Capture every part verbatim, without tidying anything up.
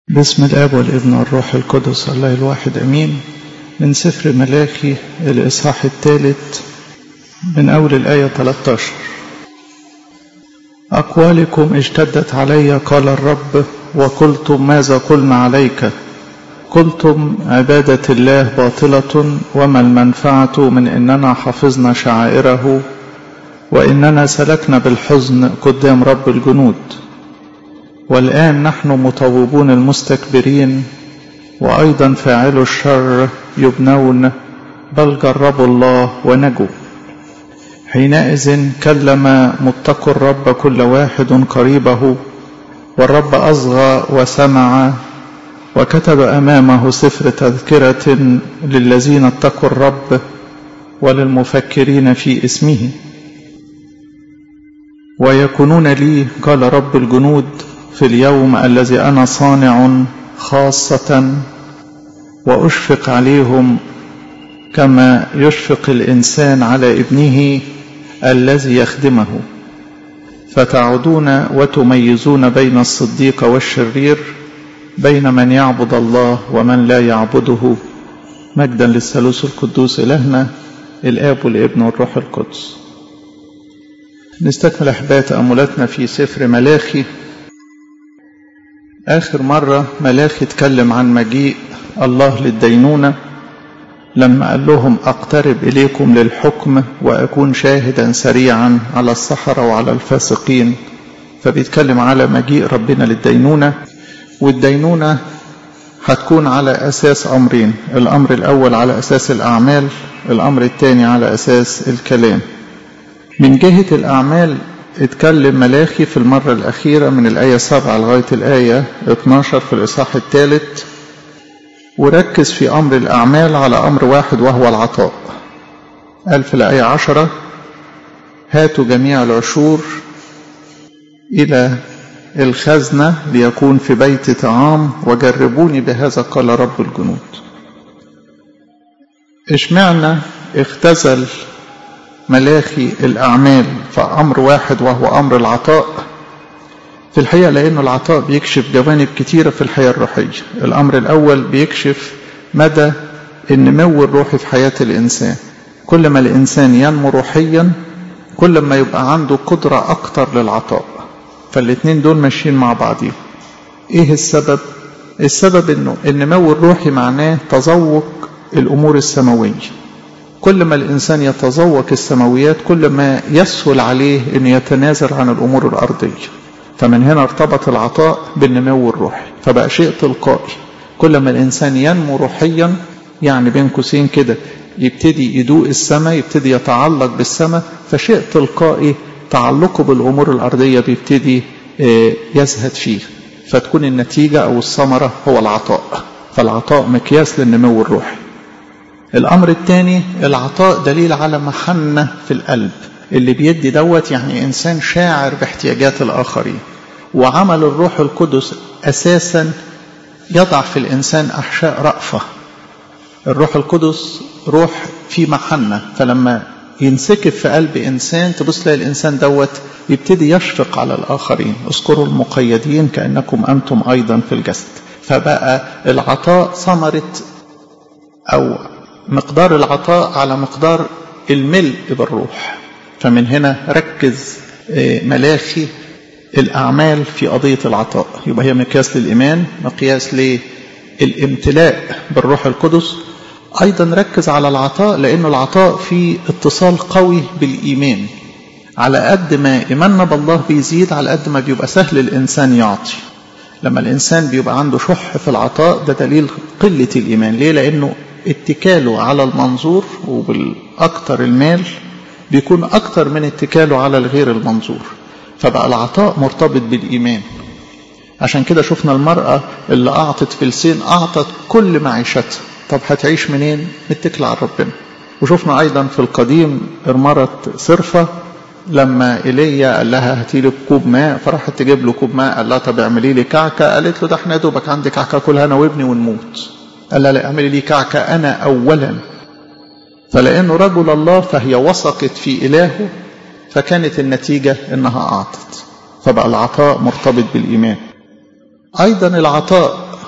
باسم الآب والابن والروح القدس الله الواحد أمين. من سفر ملاخي الإصحاح الثالث من أول الآية ثلاثة عشر. أقوالكم اشتدت علي قال الرب، وقلتم ماذا قلنا عليك؟ قلتم عبادة الله باطلة، وما المنفعة من إننا حفظنا شعائره وإننا سلكنا بالحزن قدام رب الجنود. والآن نحن مطوبون المستكبرين، وأيضا فاعلو الشر يبنون، بل جربوا الله ونجوا. حينئذ كلم متقوا الرب كل واحد قريبه، والرب أصغى وسمع، وكتب أمامه سفر تذكرة للذين اتقوا الرب وللمفكرين في اسمه. ويكونون لي قال رب الجنود في اليوم الذي أنا صانع خاصة، وأشفق عليهم كما يشفق الإنسان على ابنه الذي يخدمه، فتعودون وتميزون بين الصديق والشرير، بين من يعبد الله ومن لا يعبده. مجدا للثالوث القدوس إلهنا الآب والابن والروح القدس. نستكمل أحباء تأملاتنا في سفر ملاخي. آخر مرة ملاخي اتكلم عن مجيء الله للدينونة، لما قال لهم أقترب إليكم للحكم وأكون شاهدا سريعا على السحرة وعلى الفاسقين. فبيتكلم على مجيء ربنا للدينونة، والدينونة هتكون على أساس أمرين: الأمر الأول على أساس الأعمال، الأمر الثاني على أساس الكلام. من جهة الأعمال اتكلم ملاخي في المرة الأخيرة من الآية سبعة لغاية الآية اثناشر في الإصحاح الثالث، وركز في أمر الأعمال على أمر واحد وهو العطاء. قال في الآية عشرة: هاتوا جميع العشور إلى الخزنة ليكون في بيت طعام، وجربوني بهذا قال رب الجنود. اشمعنى اختزل ملاخي الأعمال فأمر واحد وهو أمر العطاء؟ في الحقيقة لأنه العطاء بيكشف جوانب كتيرة في الحياة الروحية. الأمر الأول بيكشف مدى النمو الروحي في حياة الإنسان. كل ما الإنسان ينمو روحيا كل ما يبقى عنده قدرة أكتر للعطاء. فالاتنين دول ماشيين مع بعضهم. إيه السبب؟ السبب إنه النمو الروحي معناه تذوق الأمور السماوية. كل ما الإنسان يتذوق السماويات كل ما يسهل عليه أن يتنازل عن الأمور الأرضية. فمن هنا ارتبط العطاء بالنمو الروحي، فبقى شيء تلقائي. كل ما الإنسان ينمو روحيا، يعني بين قوسين كده، يبتدي يدوق السماء، يبتدي يتعلق بالسماء، فشيء تلقائي تعلقه بالأمور الأرضية بيبتدي يزهد فيه، فتكون النتيجة أو الثمرة هو العطاء. فالعطاء مقياس للنمو الروحي. الأمر الثاني، العطاء دليل على محنة في القلب. اللي بيدي دوت يعني إنسان شاعر باحتياجات الآخرين. وعمل الروح القدس أساسا يضع في الإنسان أحشاء رأفة. الروح القدس روح في محنة، فلما ينسكب في قلب إنسان تبص لها الإنسان دوت يبتدي يشفق على الآخرين. اذكروا المقيدين كأنكم أنتم أيضا في الجسد. فبقى العطاء ثمرة أو مقدار العطاء على مقدار الملء بالروح. فمن هنا ركز ملاخي الأعمال في قضية العطاء. يبقى هي مقياس للإيمان، مقياس للامتلاء بالروح القدس. أيضا ركز على العطاء لأنه العطاء فيه اتصال قوي بالإيمان. على قد ما إيماننا بالله بيزيد على قد ما بيبقى سهل الإنسان يعطي. لما الإنسان بيبقى عنده شح في العطاء ده دليل قلة الإيمان. ليه؟ لأنه اتكاله على المنظور وبالأكثر المال بيكون أكثر من اتكاله على الغير المنظور. فبقى العطاء مرتبط بالإيمان. عشان كده شفنا المرأة اللي أعطت فلسين أعطت كل معيشتها. طب هتعيش منين؟ متكلة على ربنا. وشفنا أيضا في القديم ارمرت صرفة لما إيليا قال لها هاتي لي كوب ماء، فراحت تجيب له كوب ماء. قال لها طب اعملي لي كعكة. قالت له ده احنا دوبك عندي كعكة كلها أنا وابني ونموت. قال لها لا، اعملي لي كعكة أنا أولا. فلأنه رجل الله فهي وثقت في إلهه، فكانت النتيجة إنها أعطت. فبقى العطاء مرتبط بالإيمان. أيضا العطاء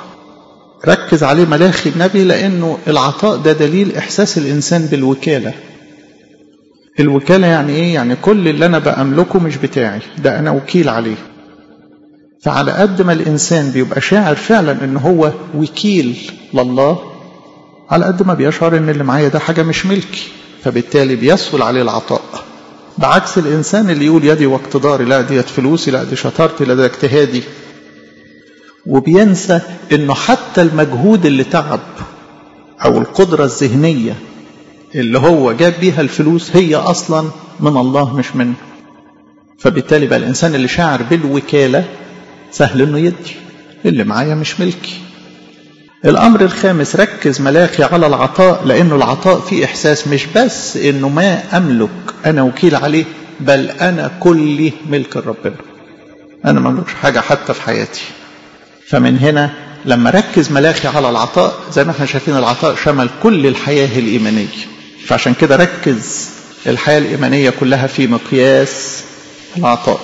ركز عليه ملاخي النبي لأنه العطاء ده دليل إحساس الإنسان بالوكالة. الوكالة يعني إيه؟ يعني كل اللي أنا بأملكه مش بتاعي، ده أنا وكيل عليه. فعلى قد ما الإنسان بيبقى شاعر فعلا إن هو وكيل لله، على قد ما بيشعر إن اللي معايا ده حاجة مش ملكي، فبالتالي بيسهل عليه العطاء. بعكس الإنسان اللي يقول يدي واقتداري، لا ديت فلوسي، لا دي شطارتي، لا ده اجتهادي، وبينسى إنه حتى المجهود اللي تعب أو القدرة الذهنية اللي هو جاب بيها الفلوس هي أصلا من الله مش منه. فبالتالي بقى الإنسان اللي شاعر بالوكالة سهل إنه يدي، اللي معايا مش ملكي. الأمر الخامس، ركز ملاخي على العطاء، لأنه العطاء فيه إحساس مش بس إنه ما أملك أنا وكيل عليه، بل أنا كلي ملك ربنا، أنا ما أملكش حاجة حتى في حياتي. فمن هنا لما ركز ملاخي على العطاء، زي ما احنا شايفين العطاء شمل كل الحياة الإيمانية، فعشان كده ركز الحياة الإيمانية كلها في مقياس العطاء.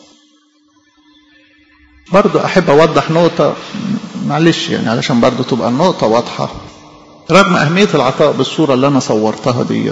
برضو أحب أوضح نقطة، معلش يعني علشان برضو تبقى النقطة واضحة. رغم أهمية العطاء بالصورة اللي أنا صورتها ديت،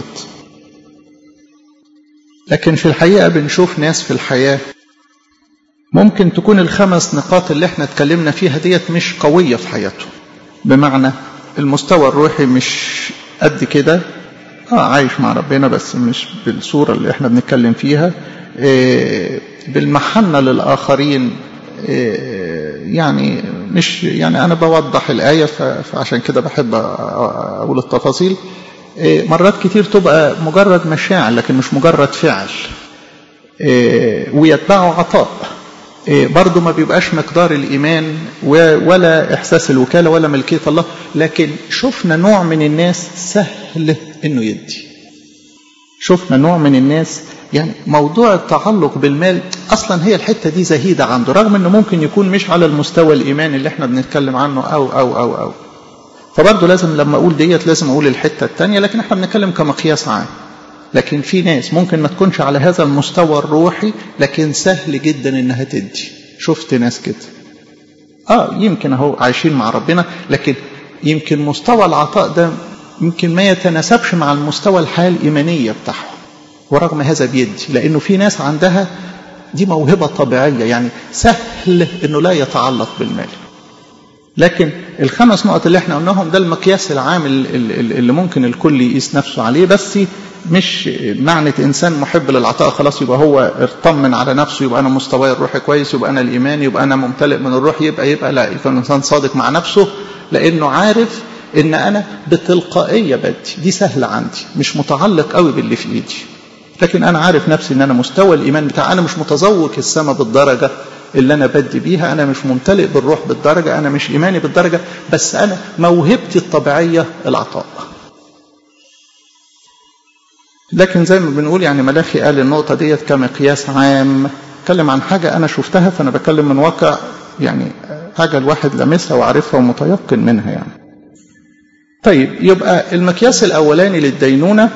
لكن في الحقيقة بنشوف ناس في الحياة ممكن تكون الخمس نقاط اللي احنا اتكلمنا فيها ديت مش قوية في حياته. بمعنى المستوى الروحي مش قد كده، اه عايش مع ربنا بس مش بالصورة اللي احنا بنتكلم فيها، إيه بالمحنة للآخرين، إيه يعني مش يعني أنا بوضح الآية فعشان كده بحب أقول التفاصيل. إيه مرات كتير تبقى مجرد مشاعر لكن مش مجرد فعل، إيه ويتبعه عطاء. إيه برضو ما بيبقاش مقدار الإيمان ولا إحساس الوكالة ولا ملكية الله، لكن شفنا نوع من الناس سهل إنه يدي. شفنا نوع من الناس يعني موضوع التعلق بالمال أصلا هي الحتة دي زهيدة عنده، رغم إنه ممكن يكون مش على المستوى الإيماني اللي احنا بنتكلم عنه أو أو أو أو فبرضو لازم لما أقول ديت لازم أقول الحتة التانية، لكن احنا بنتكلم كمقياس عام. لكن في ناس ممكن ما تكونش على هذا المستوى الروحي لكن سهل جدا إنها تدي. شفت ناس كده آه يمكن أهو عايشين مع ربنا، لكن يمكن مستوى العطاء ده يمكن ما يتناسبش مع المستوى الحياة الإيمانية بتاعهم، ورغم هذا بيدي، لأنه في ناس عندها دي موهبة طبيعية، يعني سهل إنه لا يتعلق بالمال. لكن الخمس نقط اللي احنا قلناهم ده المقياس العام اللي ممكن الكل يقيس نفسه عليه، بس مش معنى إنسان محب للعطاء خلاص يبقى هو ارطمن على نفسه، يبقى أنا مستواي الروحي كويس، يبقى أنا الإيمان، يبقى أنا ممتلئ من الروح، يبقى يبقى لا، يكون إنسان صادق مع نفسه، لأنه عارف إن أنا بتلقائية بدي، دي سهلة عندي، مش متعلق قوي باللي في إيدي. لكن أنا عارف نفسي إن أنا مستوى الإيمان بتاع أنا مش متذوق السماء بالدرجة اللي أنا بدي بيها، أنا مش ممتلئ بالروح بالدرجة، أنا مش إيماني بالدرجة، بس أنا موهبتي الطبيعية العطاء. لكن زي ما بنقول يعني ملاخي قال النقطة ديت كمقياس عام، اتكلم عن حاجة أنا شفتها فأنا بكلم من واقع، يعني حاجة الواحد لمسها وعارفها ومتيقن منها يعني. طيب يبقى المقياس الأولاني للدينونة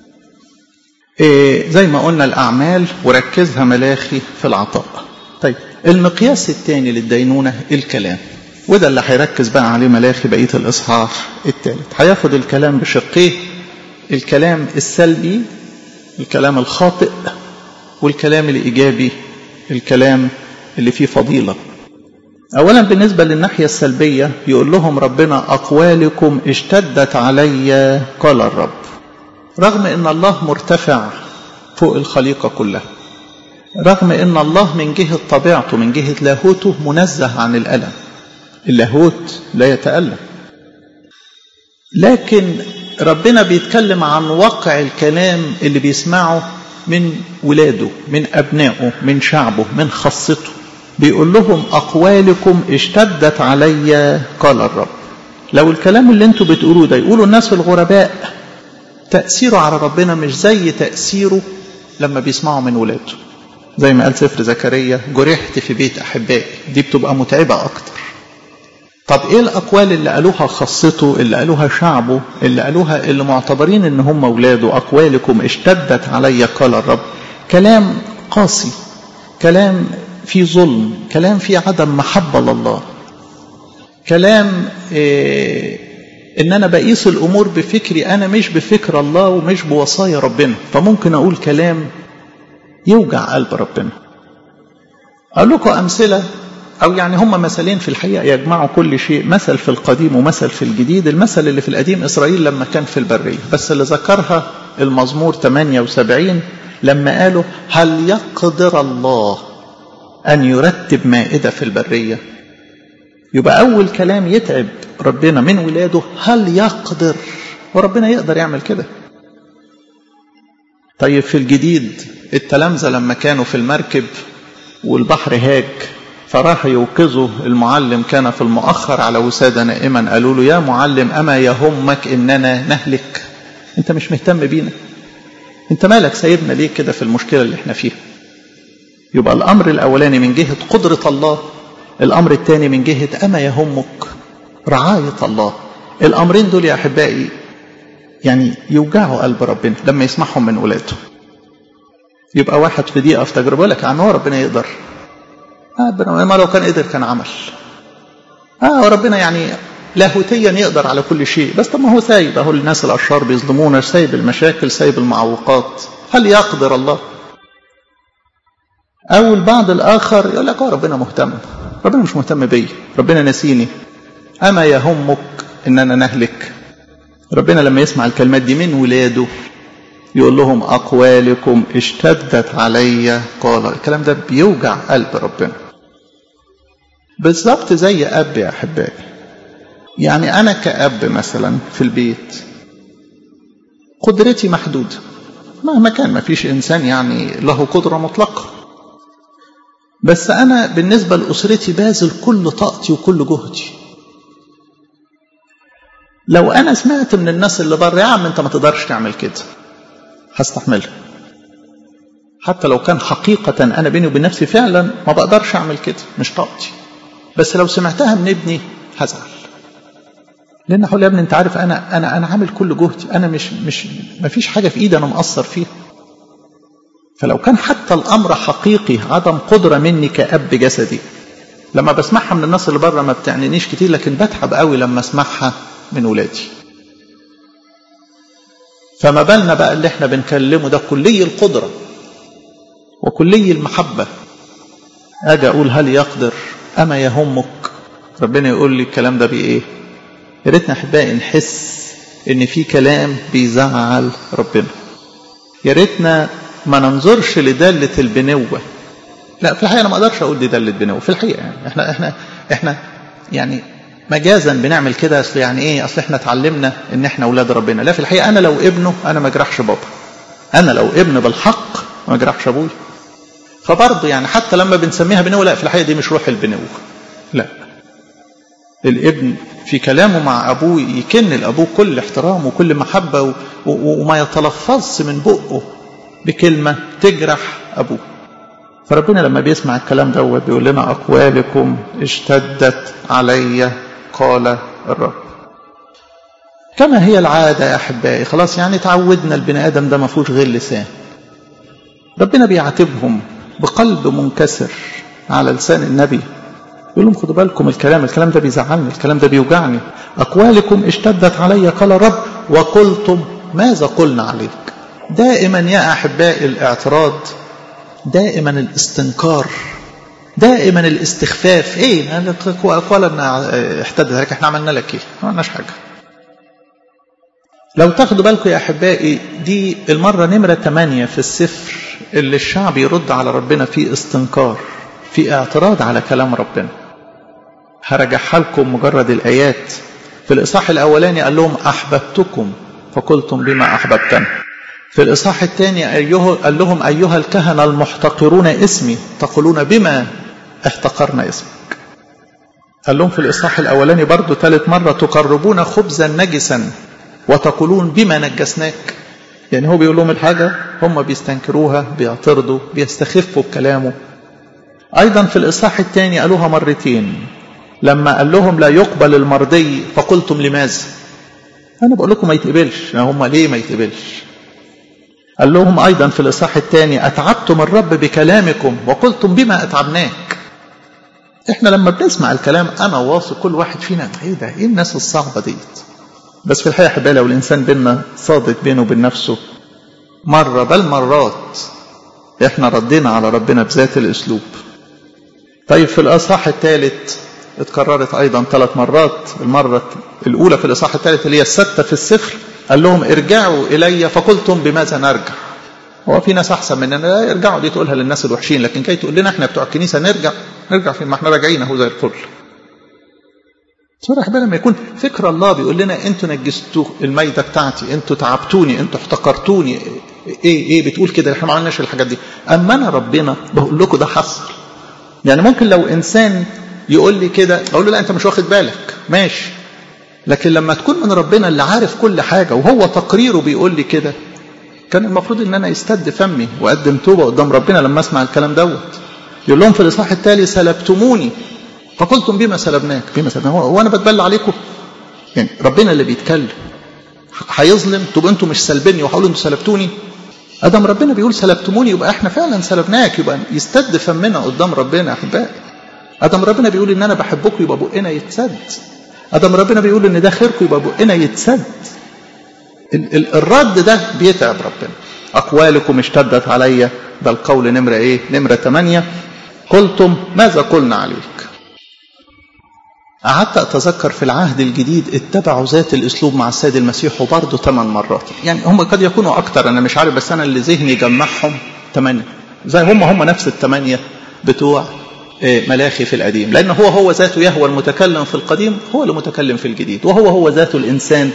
إيه زي ما قلنا الأعمال، وركزها ملاخي في العطاء. طيب المقياس الثاني للدينونة الكلام، وده اللي هيركز بقى عليه ملاخي بقية الإصحاح الثالث. هياخد الكلام بشقيه، الكلام السلبي، الكلام الخاطئ، والكلام الإيجابي، الكلام اللي فيه فضيلة. أولا بالنسبة للناحية السلبية يقول لهم ربنا أقوالكم اشتدت علي قال الرب. رغم إن الله مرتفع فوق الخليقة كلها، رغم إن الله من جهة طبيعته من جهة لاهوته منزه عن الألم، اللاهوت لا يتألم، لكن ربنا بيتكلم عن واقع الكلام اللي بيسمعه من ولاده، من أبنائه، من شعبه، من خاصته. بيقول لهم أقوالكم اشتدت علي قال الرب. لو الكلام اللي انتوا بتقولوه ده يقولوا الناس الغرباء، تأثيره على ربنا مش زي تأثيره لما بيسمعوا من ولاده. زي ما قال سفر زكريا جرحت في بيت أحبائي، دي بتبقى متعبة أكتر. طب إيه الأقوال اللي قالوها خاصته، اللي قالوها شعبه، اللي قالوها اللي معتبرين إن هم ولاده؟ أقوالكم اشتدت علي قال الرب. كلام قاسي، كلام فيه ظلم، كلام فيه عدم محبة لله، كلام إيه ان انا بقيس الامور بفكري انا مش بفكر الله ومش بوصايا ربنا، فممكن اقول كلام يوجع قلب ربنا. اقول لكم امثله او يعني هم مثلين في الحقيقه يجمعوا كل شيء، مثل في القديم ومثل في الجديد. المثل اللي في القديم اسرائيل لما كان في البريه، بس اللي ذكرها المزمور ثمانية وسبعين لما قالوا هل يقدر الله ان يرتب مائده في البريه. يبقى اول كلام يتعب ربنا من ولاده هل يقدر، وربنا يقدر يعمل كده. طيب في الجديد التلامذة لما كانوا في المركب والبحر هاج، فراح يوقظوا المعلم كان في المؤخر على وسادة نائما، قالوا له يا معلم أما يهمك إننا نهلك؟ أنت مش مهتم بينا؟ أنت مالك سايبنا ليه كده في المشكلة اللي احنا فيها؟ يبقى الأمر الأولاني من جهة قدرة الله، الأمر الثاني من جهة أما يهمك رعاية الله. الأمرين دول يا أحبائي يعني يوجعوا قلب ربنا لما يسمعهم من ولاده. يبقى واحد في دقيقة في تجربة لك عن هو ربنا يقدر، آه ما لو كان قدر كان عمل، آه وربنا يعني لاهوتيا يقدر على كل شيء، بس طب ما هو سايب اهو الناس الأشرار بيظلمونا، سايب المشاكل، سايب المعوقات، هل يقدر الله؟ أو البعض الآخر يقول لك اه ربنا مهتم، ربنا مش مهتم بي، ربنا نسيني، أما يهمك إننا نهلك. ربنا لما يسمع الكلمات دي من ولاده يقول لهم أقوالكم اشتدت علي قال. الكلام ده بيوجع قلب ربنا بالظبط زي أب يا أحبائي. يعني أنا كأب مثلا في البيت قدرتي محدودة مهما كان، ما فيش إنسان يعني له قدرة مطلقة، بس أنا بالنسبة لأسرتي باذل كل طاقتي وكل جهدي. لو أنا سمعت من الناس اللي بره يا عم أنت ما تقدرش تعمل كده، هستحملها حتى لو كان حقيقة أنا بيني وبين نفسي فعلا ما بقدرش أعمل كده، مش طاقتي. بس لو سمعتها من ابني هزعل، لأن أقول يا ابني أنت عارف أنا أنا أنا عامل كل جهدي، أنا مش مش ما فيش حاجة في إيدي أنا مقصر فيها. فلو كان حتى الأمر حقيقي عدم قدرة مني كأب جسدي، لما بسمعها من الناس اللي بره ما بتعنينيش كتير، لكن بتعب قوي لما اسمعها من ولادي. فما بالنا بقى اللي احنا بنكلمه ده كلي القدرة وكلي المحبة، اجي اقول هل يقدر اما يهمك؟ ربنا يقول لي الكلام ده بايه؟ يا ريتنا احبائي نحس ان في كلام بيزعل ربنا. يا ريتنا ما ننظرش لدالة البنوة. لا في الحقيقة انا ما اقدرش اقول دي دالة بنوة في الحقيقة، يعني احنا احنا احنا يعني مجازا بنعمل كده، اصل يعني ايه، اصل احنا اتعلمنا ان احنا اولاد ربنا. لا في الحقيقة انا لو ابنه انا ما اجرحش بابا، انا لو ابن بالحق ما اجرحش ابوي. فبرضه يعني حتى لما بنسميها بنوة، لا في الحقيقة دي مش روح البنوة. لا، الابن في كلامه مع ابوه يكن لابوه كل احترام وكل محبة و... و... وما يتلفظش من بقه بكلمة تجرح ابوه. فربنا لما بيسمع الكلام دوت بيقول لنا أقوالكم اشتدت علي قال الرب. كما هي العادة يا أحبائي، خلاص يعني تعودنا البني آدم ده ما فيهوش غير لسان. ربنا بيعاتبهم بقلب منكسر على لسان النبي، يقول لهم خدوا بالكم الكلام الكلام ده بيزعلني، الكلام ده بيوجعني. أقوالكم اشتدت علي قال الرب وقلتم ماذا قلنا عليك. دائما يا أحبائي الاعتراض، دائما الاستنكار، دائما الاستخفاف. ايه قال ان احتدت لك، احنا عملنا لك ايه؟ ما عملناش حاجه. لو تاخدوا بالكم يا احبائي دي المره نمره ثمانية في السفر اللي الشعب يرد على ربنا في استنكار، في اعتراض على كلام ربنا. هرجعها لكم مجرد الايات. في الاصحاح الاولاني قال لهم احببتكم فقلتم بما احببتنا. في الإصحاح الثاني أيها قال لهم أيها الكهنة المحتقرون اسمي تقولون بما احتقرنا اسمك. قال لهم في الإصحاح الأولاني برضو ثالث مرة تقربون خبزا نجسا وتقولون بما نجسناك. يعني هو بيقول لهم الحاجة هم بيستنكروها، بيعترضوا، بيستخفوا بكلامه. أيضا في الإصحاح الثاني قالوها مرتين لما قال لهم لا يقبل المرضي فقلتم لماذا. أنا بقول لكم ما يتقبلش، هم ليه ما يتقبلش؟ قال لهم أيضا في الإصحاح الثاني أتعبتم الرب بكلامكم وقلتم بما أتعبناك. احنا لما بنسمع الكلام انا واثق كل واحد فينا ايه ده، ايه الناس الصعبه ديت. بس في الحقيقه احبائي لو الانسان بينا صادق بينه وبين نفسه، مره بل مرات احنا ردينا على ربنا بذات الاسلوب. طيب في الاصحاح الثالث اتكررت ايضا ثلاث مرات. المره الاولى في الاصحاح الثالث اللي هي السته في السفر قال لهم ارجعوا الي فقلتم بماذا نرجع. هو في ناس احسن مننا، ارجعوا دي تقولها للناس الوحشين، لكن كي تقول لنا احنا بتوع الكنيسه نرجع نرجع فين؟ ما احنا راجعين اهو زي الفل. صراحة لما يكون فكر الله بيقول لنا انتوا نجستوا الميدة بتاعتي، انتوا تعبتوني، انتوا احتقرتوني، ايه ايه بتقول كده؟ احنا ما عملناش الحاجات دي. اما انا ربنا بقول لكم ده حصل. يعني ممكن لو انسان يقول لي كده اقول له لا انت مش واخد بالك، ماشي. لكن لما تكون من ربنا اللي عارف كل حاجة وهو تقريره بيقول لي كده، كان المفروض ان انا يستد فمي واقدم توبة قدام ربنا لما اسمع الكلام دوت. يقول لهم في الاصحاح التالي سلبتموني فقلتم بما سلبناك. بما سلبناك هو انا بتبلى عليكم؟ يعني ربنا اللي بيتكلم هيظلم؟ طب انتوا مش سلبني وهقولوا انتوا سلبتوني؟ ادم ربنا بيقول سلبتموني يبقى احنا فعلا سلبناك، يبقى يستد فمنا قدام ربنا. احبائي ادم ربنا بيقول ان انا بحبكم يبقى بقنا يتسد. ادم ربنا بيقول ان ده خيركم يبقى بقنا يتسد. ال- ال- الرد ده بيتعب ربنا. اقوالكم اشتدت عليا، ده القول نمره ايه؟ نمره ثمانية. قلتم ماذا قلنا عليك. قعدت أتذكر في العهد الجديد اتبعوا ذات الأسلوب مع السيد المسيح وبرضه ثمان مرات. يعني هم قد يكونوا أكتر أنا مش عارف، بس أنا اللي ذهني جمعهم ثمانية، زي هم هم نفس الثمانية بتوع ملاخي في القديم. لأن هو هو ذاته يهوى المتكلم في القديم هو اللي متكلم في الجديد، وهو هو ذاته الإنسان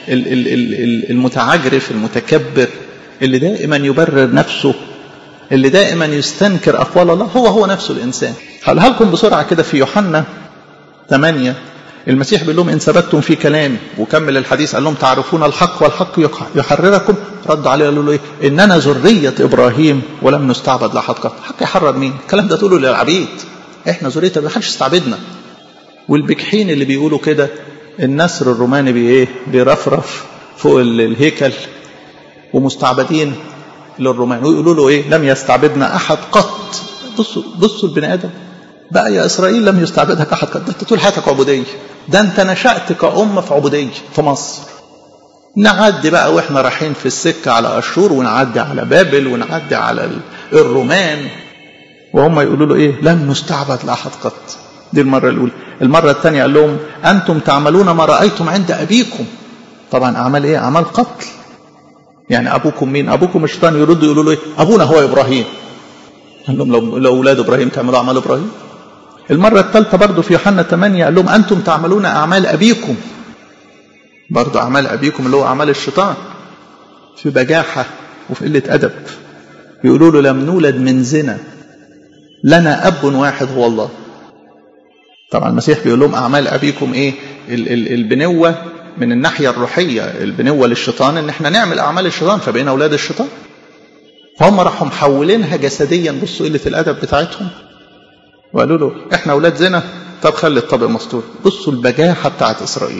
المتعجرف المتكبر اللي دائما يبرر نفسه، اللي دائما يستنكر أقوال الله، هو هو نفسه الإنسان. هقولها لكم بسرعة كده. في يوحنا ثمانية المسيح بيقول لهم إن ثبتتم في كلامي، وكمل الحديث قال لهم تعرفون الحق والحق يحرركم. ردوا عليه قالوا له إيه؟ إننا ذرية إبراهيم ولم نستعبد لأحد قط. حق يحرر مين؟ الكلام ده تقوله للعبيد، إحنا ذرية إبراهيم، محدش استعبدنا. والبجحين اللي بيقولوا كده النسر الروماني بإيه؟ بيرفرف فوق الهيكل ومستعبدين للرومان، ويقولوا له إيه؟ لم يستعبدنا أحد قط. بصوا بصوا البني آدم بقى يا إسرائيل لم يستعبدك أحد قط. ده أنت طول حياتك عبودية، ده أنت نشأت كأمة في عبودية في مصر. نعدي بقى وإحنا رايحين في السكة على أشور، ونعدي على بابل، ونعدي على الرومان، وهم يقولوا له إيه؟ لم نستعبد لأحد قط. دي المرة الأولى. المرة الثانية قال لهم أنتم تعملون ما رأيتم عند أبيكم. طبعا أعمال إيه؟ أعمال قتل. يعني أبوكم مين؟ أبوكم الشيطان. يردوا يقولوا له إيه؟ أبونا هو إبراهيم. قال لهم لو, لو أولاد إبراهيم تعملوا أعمال إبراهيم. المرة الثالثة برضو في يوحنا ثمانية قال لهم أنتم تعملون أعمال أبيكم. برضو أعمال أبيكم اللي هو أعمال الشيطان، في بجاحة وفي قلة أدب. يقولوا له لم نولد من زنا، لنا أب واحد هو الله. طبعا المسيح بيقول لهم أعمال أبيكم إيه؟ ال- ال- البنوة من الناحية الروحية، البنوة للشيطان إن إحنا نعمل أعمال الشيطان فبقينا أولاد الشيطان. فهم راحوا محولينها جسديا. بصوا قلة الأدب بتاعتهم، وقالوا له احنا اولاد زنا، طب خلي الطبق مستور. بصوا البجاحه بتاعت اسرائيل.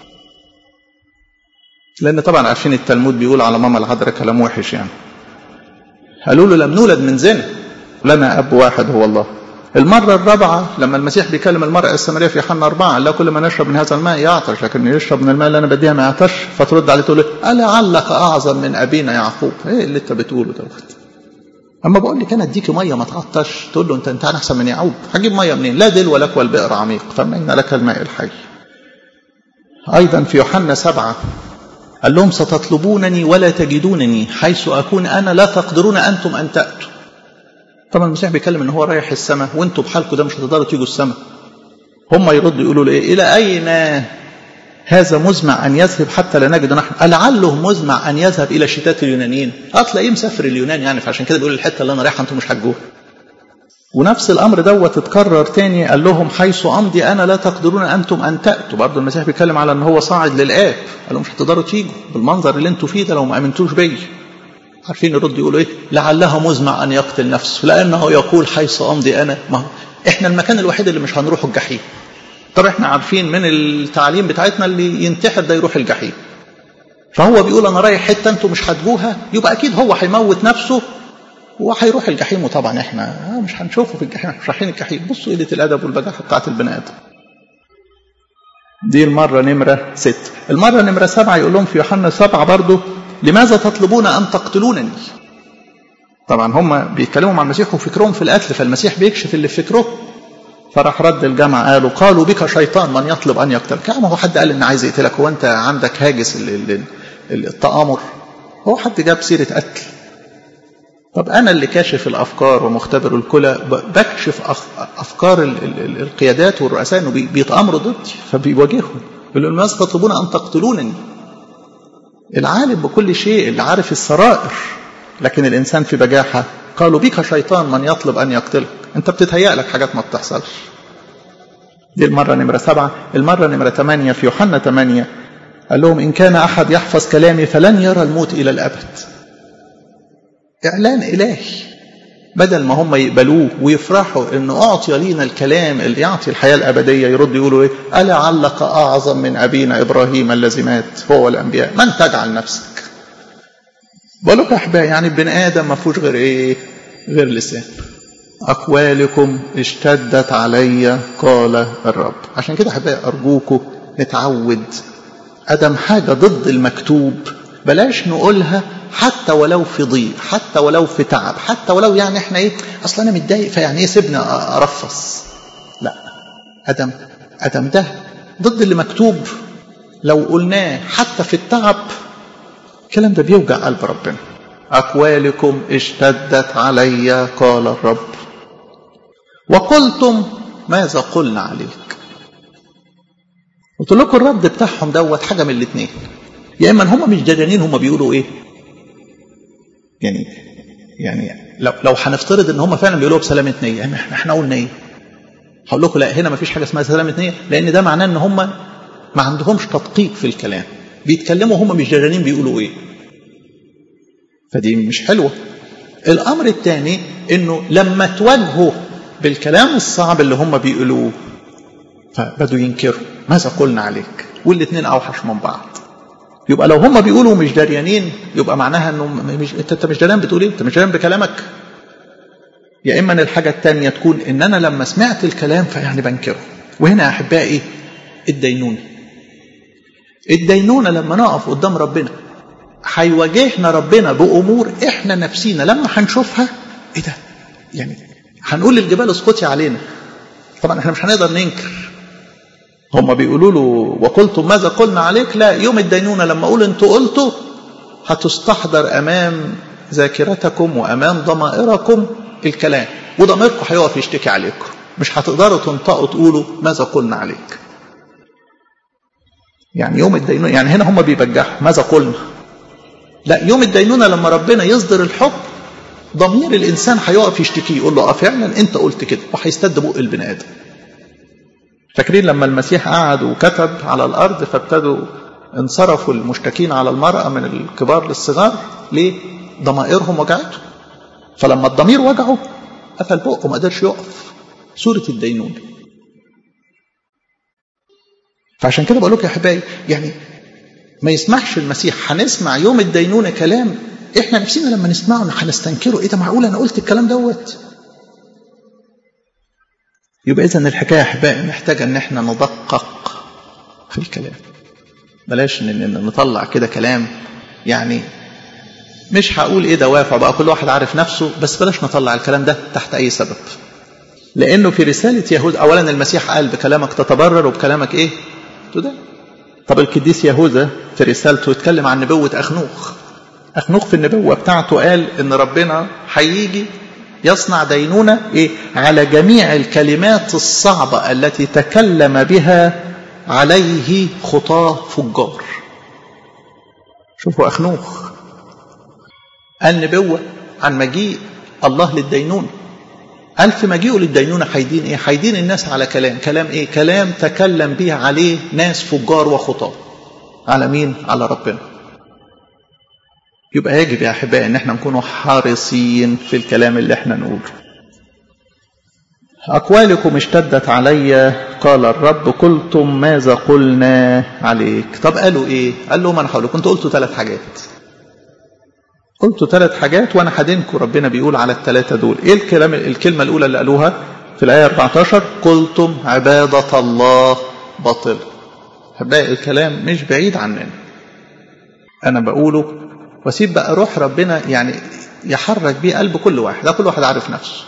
لان طبعا عارفين التلمود بيقول على ماما العذراء كلام وحش يعني. قالوا له لم نولد من زنا، لنا اب واحد هو الله. المره الرابعه لما المسيح بيكلم المراه السامريه في يوحنا أربعة قال لها كل ما نشرب من هذا الماء يعطش، لكن يشرب من الماء اللي انا بديها ما يعطش. فترد عليه تقول له ألعلك اعظم من ابينا يعقوب. ايه اللي انت بتقوله دوت؟ اما بقول لك انا اديك ميه ما تعطش، تقول له انت انت احسن من يعقوب. هجيب ميه منين؟ لا دل ولك والبئر عميق فمن لك الماء الحي. ايضا في يوحنا سبعة قال لهم ستطلبونني ولا تجدونني، حيث اكون انا لا تقدرون انتم ان تاتوا. طبعا المسيح بيتكلم ان هو رايح السماء، وانتم بحالكم ده مش هتقدروا تيجوا السماء. هم يردوا يقولوا له ايه؟ الى اين هذا مزمع ان يذهب حتى لا نجد نحن؟ لعله مزمع ان يذهب الى شتات اليونانيين. اطلع مسافر اليونان يعني، فعشان كده بيقول الحته اللي انا رايحها انتم مش هتجوها. ونفس الامر دوت اتكرر تاني، قال لهم حيث امضي انا لا تقدرون انتم ان تاتوا. برضه المسيح بيتكلم على ان هو صاعد للاب، قال لهم مش هتقدروا تيجوا بالمنظر اللي انتم فيه ده لو ما امنتوش بيا. عارفين يردوا يقولوا ايه؟ لعلها مزمع ان يقتل نفسه، لانه يقول حيث امضي انا. ما هو احنا المكان الوحيد اللي مش هنروحه الجحيم. طب احنا عارفين من التعليم بتاعتنا اللي ينتحر ده يروح الجحيم. فهو بيقول انا رايح حته انتم مش هتجوها، يبقى اكيد هو هيموت نفسه وهيروح الجحيم، وطبعا احنا مش هنشوفه في الجحيم، مش رايحين الجحيم. بصوا قلة الادب والبجاحه بتاعت البني ادم. دي المره نمره ست. المره نمره سبعه يقول لهم في يوحنا سبعه برضه: لماذا تطلبون ان تقتلونني؟ طبعا هم بيتكلموا مع المسيح وفكرهم في القتل، فالمسيح بيكشف اللي في فكره. فراح رد الجماعه قالوا: قالوا بك شيطان من يطلب ان يقتلك. ما هو حد قال ان عايز يقتلك؟ هو انت عندك هاجس التآمر؟ هو حد جاب سيره قتل؟ طب أنا اللي كاشف الأفكار ومختبر الكلى، بكشف أفكار القيادات والرؤساء إنه بيتآمروا ضدي، فبيواجههم. يقولوا: لماذا تطلبون أن تقتلونني؟ العالم بكل شيء، اللي عارف السرائر. لكن الإنسان في بجاحة. قالوا بك شيطان من يطلب أن يقتلك. أنت بتتهيأ لك حاجات ما بتحصلش. دي المرة نمرة سبعة. المرة نمرة ثمانية في يوحنا ثمانية قال لهم: إن كان أحد يحفظ كلامي فلن يرى الموت إلى الأبد. إعلان إلهي. بدل ما هم يقبلوه ويفرحوا إنه أعطي لينا الكلام اللي يعطي الحياة الأبدية، يرد يقولوا إيه؟ ألعلك أعظم من أبينا إبراهيم الذي مات هو والأنبياء، من تجعل نفسك؟ بقولك يا أحبائي، يعني البني آدم ما فيهوش غير إيه؟ غير لسان. أقوالكم اشتدت علي قال الرب. عشان كده أحبائي أرجوكم نتعود أدم حاجة ضد المكتوب بلاش نقولها، حتى ولو في ضيق، حتى ولو في تعب، حتى ولو يعني احنا ايه اصلا انا متضايق فيعني ايه سيبنا ارفص. لا، ادم ادم ده ضد اللي مكتوب. لو قلناه حتى في التعب الكلام ده بيوجع قلب ربنا. اقوالكم اشتدت علي قال الرب وقلتم ماذا قلنا عليك. قلت لكم الرد بتاعهم دوت حاجه من الاثنين: يا اما هم مش داريين هم بيقولوا ايه. يعني يعني لو لو هنفترض ان هم فعلا بيقولوا بسلامه نيه، يعني احنا احنا قلنا ايه؟ هقول لكم لا، هنا ما فيش حاجه اسمها سلامه نيه، لان ده معناه ان هم ما عندهمش تدقيق في الكلام، بيتكلموا هم مش داريين بيقولوا ايه. فدي مش حلوه. الامر الثاني انه لما تواجهوا بالكلام الصعب اللي هم بيقولوه فبدوا ينكروا ماذا قلنا عليك، والاثنين اوحش من بعض. يبقى لو هم بيقولوا مش داريانين يبقى معناها انه مش انت مش داريان بتقول ايه، انت مش داريان بكلامك. يا اما الحاجه الثانيه تكون ان انا لما سمعت الكلام فيعني بنكره. وهنا يا احبائي الدينونه الدينونه لما نقف قدام ربنا هيواجهنا ربنا بامور احنا نفسينا لما هنشوفها ايه ده، يعني هنقول للجبال اسقطي علينا. طبعا احنا مش هنقدر ننكر. هم بيقولوا له وقلتم ماذا قلنا عليك، لا، يوم الدينونة لما أقول أنتوا قلتوا هتستحضر أمام ذاكرتكم وأمام ضمائركم الكلام، وضميركم هيقف يشتكي عليكم، مش هتقدروا تنطقوا تقولوا ماذا قلنا عليك. يعني يوم الدينونة، يعني هنا هم بيبجحوا ماذا قلنا، لا، يوم الدينونة لما ربنا يصدر الحكم ضمير الإنسان هيقف يشتكي يقول له اه فعلا أنت قلت كده، وهيستد بق البني آدم. فاكرين لما المسيح قعد وكتب على الأرض فابتدوا انصرفوا المشتكين على المرأة من الكبار للصغار، ليه؟ ضمائرهم وجعته. فلما الضمير وجعه قفل بقه ما قدرش يقف. سورة الدينونة. فعشان كده بقول لك يا حبايبي، يعني ما يسمحش المسيح هنسمع يوم الدينونة كلام احنا نفسنا لما نسمعه هنستنكره. ايه ده، معقول انا قلت الكلام دوت؟ يبقى إذن الحكاية أحبائي محتاجة أن احنا ندقق في الكلام. بلاش ان نطلع كده كلام يعني مش هقول ايه دوافع بقى، كل واحد عارف نفسه، بس بلاش نطلع الكلام ده تحت أي سبب. لأنه في رسالة يهوذا أولا المسيح قال بكلامك تتبرر وبكلامك إيه تدان. طب القديس يهوذا في رسالته يتكلم عن نبوة أخنوخ. أخنوخ في النبوة بتاعته قال إن ربنا هيجي يصنع دينونة إيه؟ على جميع الكلمات الصعبة التي تكلم بها عليه خطاة فجار. شوفوا أخنوخ النبوة عن مجيء الله للدينونة. قال في مجيئه للدينونة هيدين إيه؟ هيدين الناس على كلام كلام إيه؟ كلام تكلم به عليه ناس فجار وخطاة. على مين؟ على ربنا. يبقى يجب يا أحبائي أن احنا نكون حريصين في الكلام اللي احنا نقوله. أقوالكم اشتدت علي قال الرب قلتم ماذا قلنا عليك. طب قالوا إيه؟ قال لهم أنا هقول لكم، كنت قلتوا ثلاث حاجات. قلت ثلاث حاجات وأنا هدينكم ربنا بيقول على الثلاثة دول. إيه الكلام الكلمة الأولى اللي قالوها في الآية أربعة عشر؟ قلتم عبادة الله باطل. باقي الكلام مش بعيد عننا، أنا بقوله واسيب بقى روح ربنا يعني يحرك بيه قلب كل واحد، كل واحد عارف نفسه.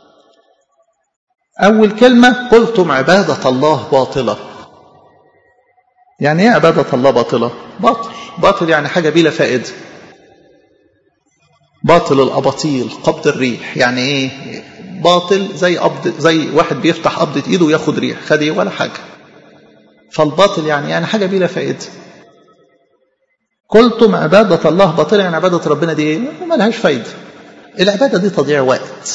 أول كلمة قلتم عبادة الله باطلة. يعني ايه عبادة الله باطلة؟ باطل باطل يعني حاجة بلا فائدة. باطل الأباطيل قبض الريح. يعني ايه باطل؟ زي قبض، زي واحد بيفتح قبضة ايده وياخد ريح، خد ايه ولا حاجة. فالباطل يعني يعني حاجة بلا فائدة. قلتم عبادة الله باطلة يعني عبادة ربنا دي ايه؟ ما لهاش فايدة. العبادة دي تضيع وقت.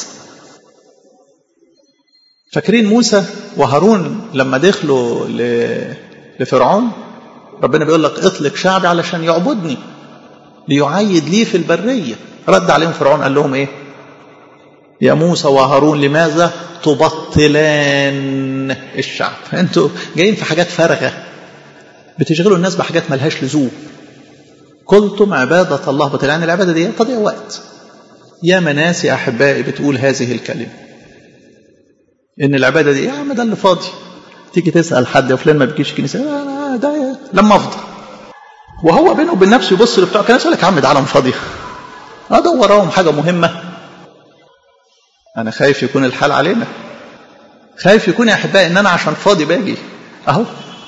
فاكرين موسى وهارون لما دخلوا لفرعون ربنا بيقول لك اطلق شعبي علشان يعبدني ليعيد لي في البرية. رد عليهم فرعون قال لهم ايه؟ يا موسى وهارون لماذا تبطلان الشعب؟ انتوا جايين في حاجات فارغة، بتشغلوا الناس بحاجات ملهاش لزوم. قلتم عبادة الله باطلة يعني العبادة دي تضيع وقت. يا مناس يا أحبائي بتقول هذه الكلمة إن العبادة دي يا عم ده اللي فاضي. تيجي تسأل حد يا فلان ما بيجيش كنيسة، آه ده لما أفضى، وهو بينه وبين نفسه يبص لبتوع الكنيسة يقول لك يا عم ده عالم فاضي، أدور وراهم حاجة مهمة. أنا خايف يكون الحال علينا، خايف يكون يا أحبائي إن أنا عشان فاضي باجي أهو.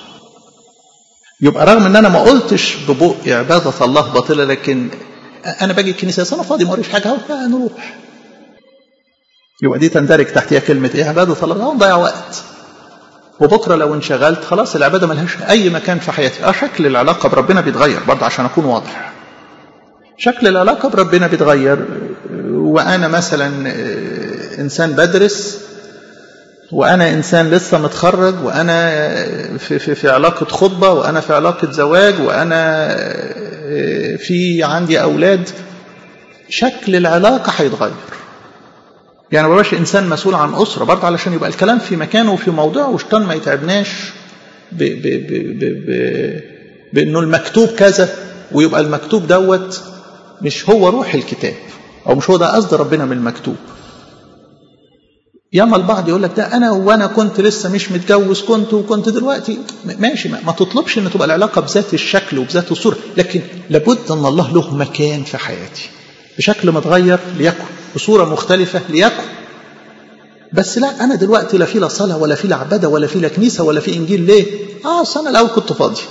يبقى رغم إن أنا ما قلتش ببقي عبادة الله باطلة، لكن أنا باجي الكنيسة أنا فاضي ما وريش حاجة أهو نروح. يبقى دي تندرج تحتها كلمة إيه؟ عبادة الله. ضيع وقت، وبكرة لو انشغلت خلاص العبادة ملهاش أي مكان في حياتي. أه شكل العلاقة بربنا بيتغير برضه عشان أكون واضح. شكل العلاقة بربنا بيتغير، وأنا مثلا إنسان بدرس، وأنا إنسان لسه متخرج، وأنا في, في, في علاقة خطبة، وأنا في علاقة زواج، وأنا في عندي أولاد. شكل العلاقة هيتغير. يعني ما بقاش إنسان مسؤول عن أسرة برضه علشان يبقى الكلام في مكانه وفي موضوعه، وشطان ما يتعبناش ب ب ب ب ب بأنه المكتوب كذا، ويبقى المكتوب دوت مش هو روح الكتاب، أو مش هو ده قصد ربنا من المكتوب. ياما البعض يقول لك ده أنا وأنا كنت لسه مش متجوز كنت وكنت دلوقتي ماشي. ما, ما تطلبش أن تبقى العلاقة بذات الشكل وبذات الصورة، لكن لابد أن الله له مكان في حياتي بشكل متغير ليكن، بصورة مختلفة ليكن. بس لا أنا دلوقتي لا في لا صلاة ولا في لا عبادة ولا في لا كنيسة ولا في إنجيل. ليه؟ آه أصل أنا الأول كنت فاضي،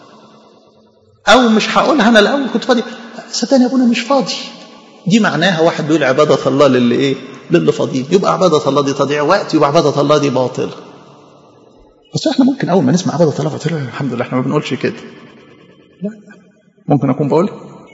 أو مش هقولها أنا الأول كنت فاضي، صدقني يا أبونا مش فاضي. دي معناها واحد بيقول عبادة الله للي إيه؟ للي فاضيين. يبقى عبادة الله دي تضيع وقت، يبقى عبادة الله دي باطل. بس إحنا ممكن أول ما نسمع عبادة الله باطل الحمد لله إحنا ما بنقولش كده. لا ممكن أكون بقول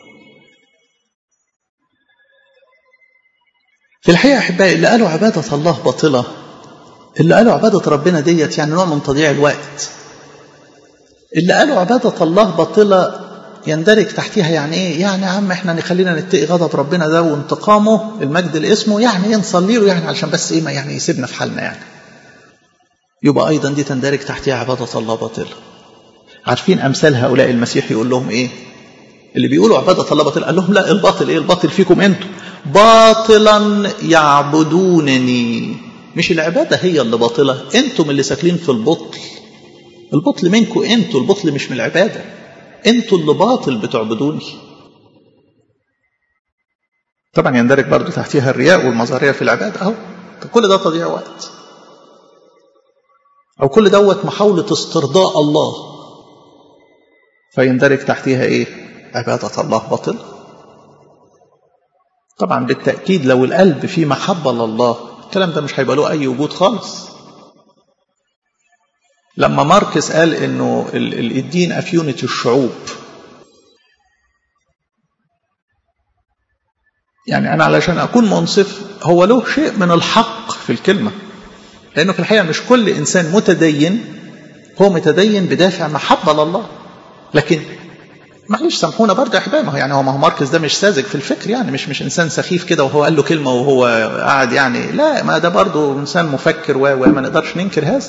في الحقيقة أحبائي اللي قالوا عبادة الله باطلة، اللي قالوا عبادة ربنا ديت يعني نوع من تضييع الوقت. اللي قالوا عبادة الله باطلة يندرج تحتها يعني إيه؟ يعني يا عم إحنا نخلينا نتقي غضب ربنا ده وانتقامه المجد لاسمه، يعني إيه نصلي له يعني علشان بس إيه ما يعني يسيبنا في حالنا يعني. يبقى أيضا دي تندرج تحتها عبادة الله باطلة. عارفين أمثال هؤلاء المسيح يقول لهم إيه؟ اللي بيقولوا عبادة الله باطلة قال لهم لا الباطل إيه؟ الباطل فيكم أنتم، باطلا يعبدونني. مش العبادة هي اللي باطلة، أنتم اللي ساكلين في البطل. البطل منكم أنتم، البطل مش من العبادة. أنتم اللي باطل بتعبدوني. طبعا يندرج برضو تحتها الرياء والمظهرية في العبادة أهو. كل ده تضييع وقت، أو كل دوت محاولة استرضاء الله، فيندرج تحتها إيه؟ عبادة الله باطل. طبعا بالتأكيد لو القلب فيه محبة لله الكلام ده مش هيبقى له أي وجود خالص. لما ماركس قال إنه الدين أفيونة الشعوب، يعني أنا علشان أكون منصف هو له شيء من الحق في الكلمة، لأنه في الحقيقة مش كل إنسان متدين هو متدين بدافع محبة لله. لكن معلش سامحونا برضه يا احبابي، ما هو يعني هو ما هو ماركس ده مش ساذج في الفكر، يعني مش مش انسان سخيف كده وهو قال له كلمه وهو قاعد يعني، لا ما ده برضه انسان مفكر وما نقدرش ننكر هذا.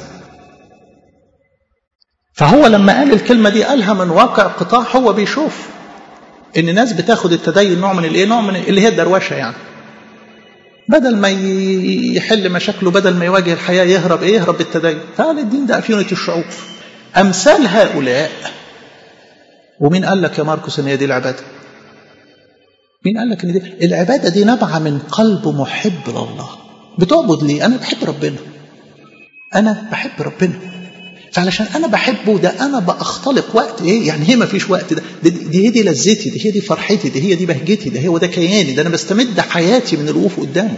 فهو لما قال الكلمه دي قالها من واقع قطاع هو بيشوف. ان ناس بتاخد التدين نوع من الايه، نوع من اللي هي الدروشه يعني، بدل ما يحل مشاكله، بدل ما يواجه الحياه يهرب ايه، يهرب بالتدين. فقال الدين ده افيونة الشعوب. امثال هؤلاء. ومين قال لك يا ماركوس ان هي دي العباده؟ مين قال لك ان دي العباده؟ دي نابعه من قلب محب لله. بتعبد ليه؟ انا بحب ربنا، انا بحب ربنا، فعلشان انا بحبه ده انا بختلق وقت ايه يعني، هي ما فيش وقت ده، دي, دي هي دي لذتي، دي هي دي فرحتي، دي هي دي بهجتي، ده هو ده كياني، ده انا بستمد حياتي من الوقوف قدامه.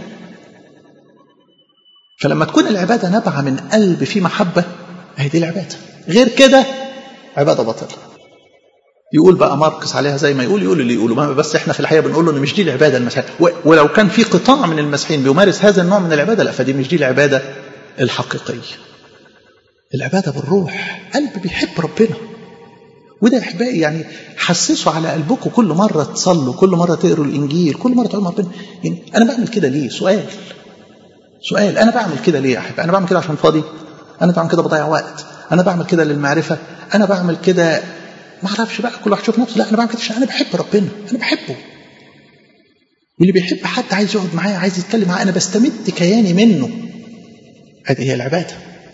فلما تكون العباده نابعه من قلب فيه محبه، هي دي العباده. غير كده عباده باطله. يقول بقى ماركس عليها زي ما يقول، يقول اللي يقوله، بس احنا في الحقيقه بنقول له ان مش دي العباده المسيحيه. ولو كان في قطاع من المسيحيين بيمارس هذا النوع من العباده، لا، فدي مش دي العباده الحقيقيه. العباده بالروح، قلب بيحب ربنا. وده يا احبائي يعني حسسوا على قلبكم كل مره تصلوا، كل مره تقروا الانجيل، كل مره تقولوا ربنا يعني انا بعمل كده ليه؟ سؤال سؤال انا بعمل كده ليه يا احبائي؟ انا بعمل كده عشان فاضي؟ انا بعمل كده بضيع وقت؟ انا بعمل كده للمعرفه؟ انا بعمل كده ما اعرفش بقى، كل واحد يشوف نفسه. لا، انا بعمل كده عشان انا بحب ربنا، انا بحبه. واللي بيحب حد عايز يقعد معاه، عايز يتكلم معاه، انا بستمد كياني منه. هذه هي العباده.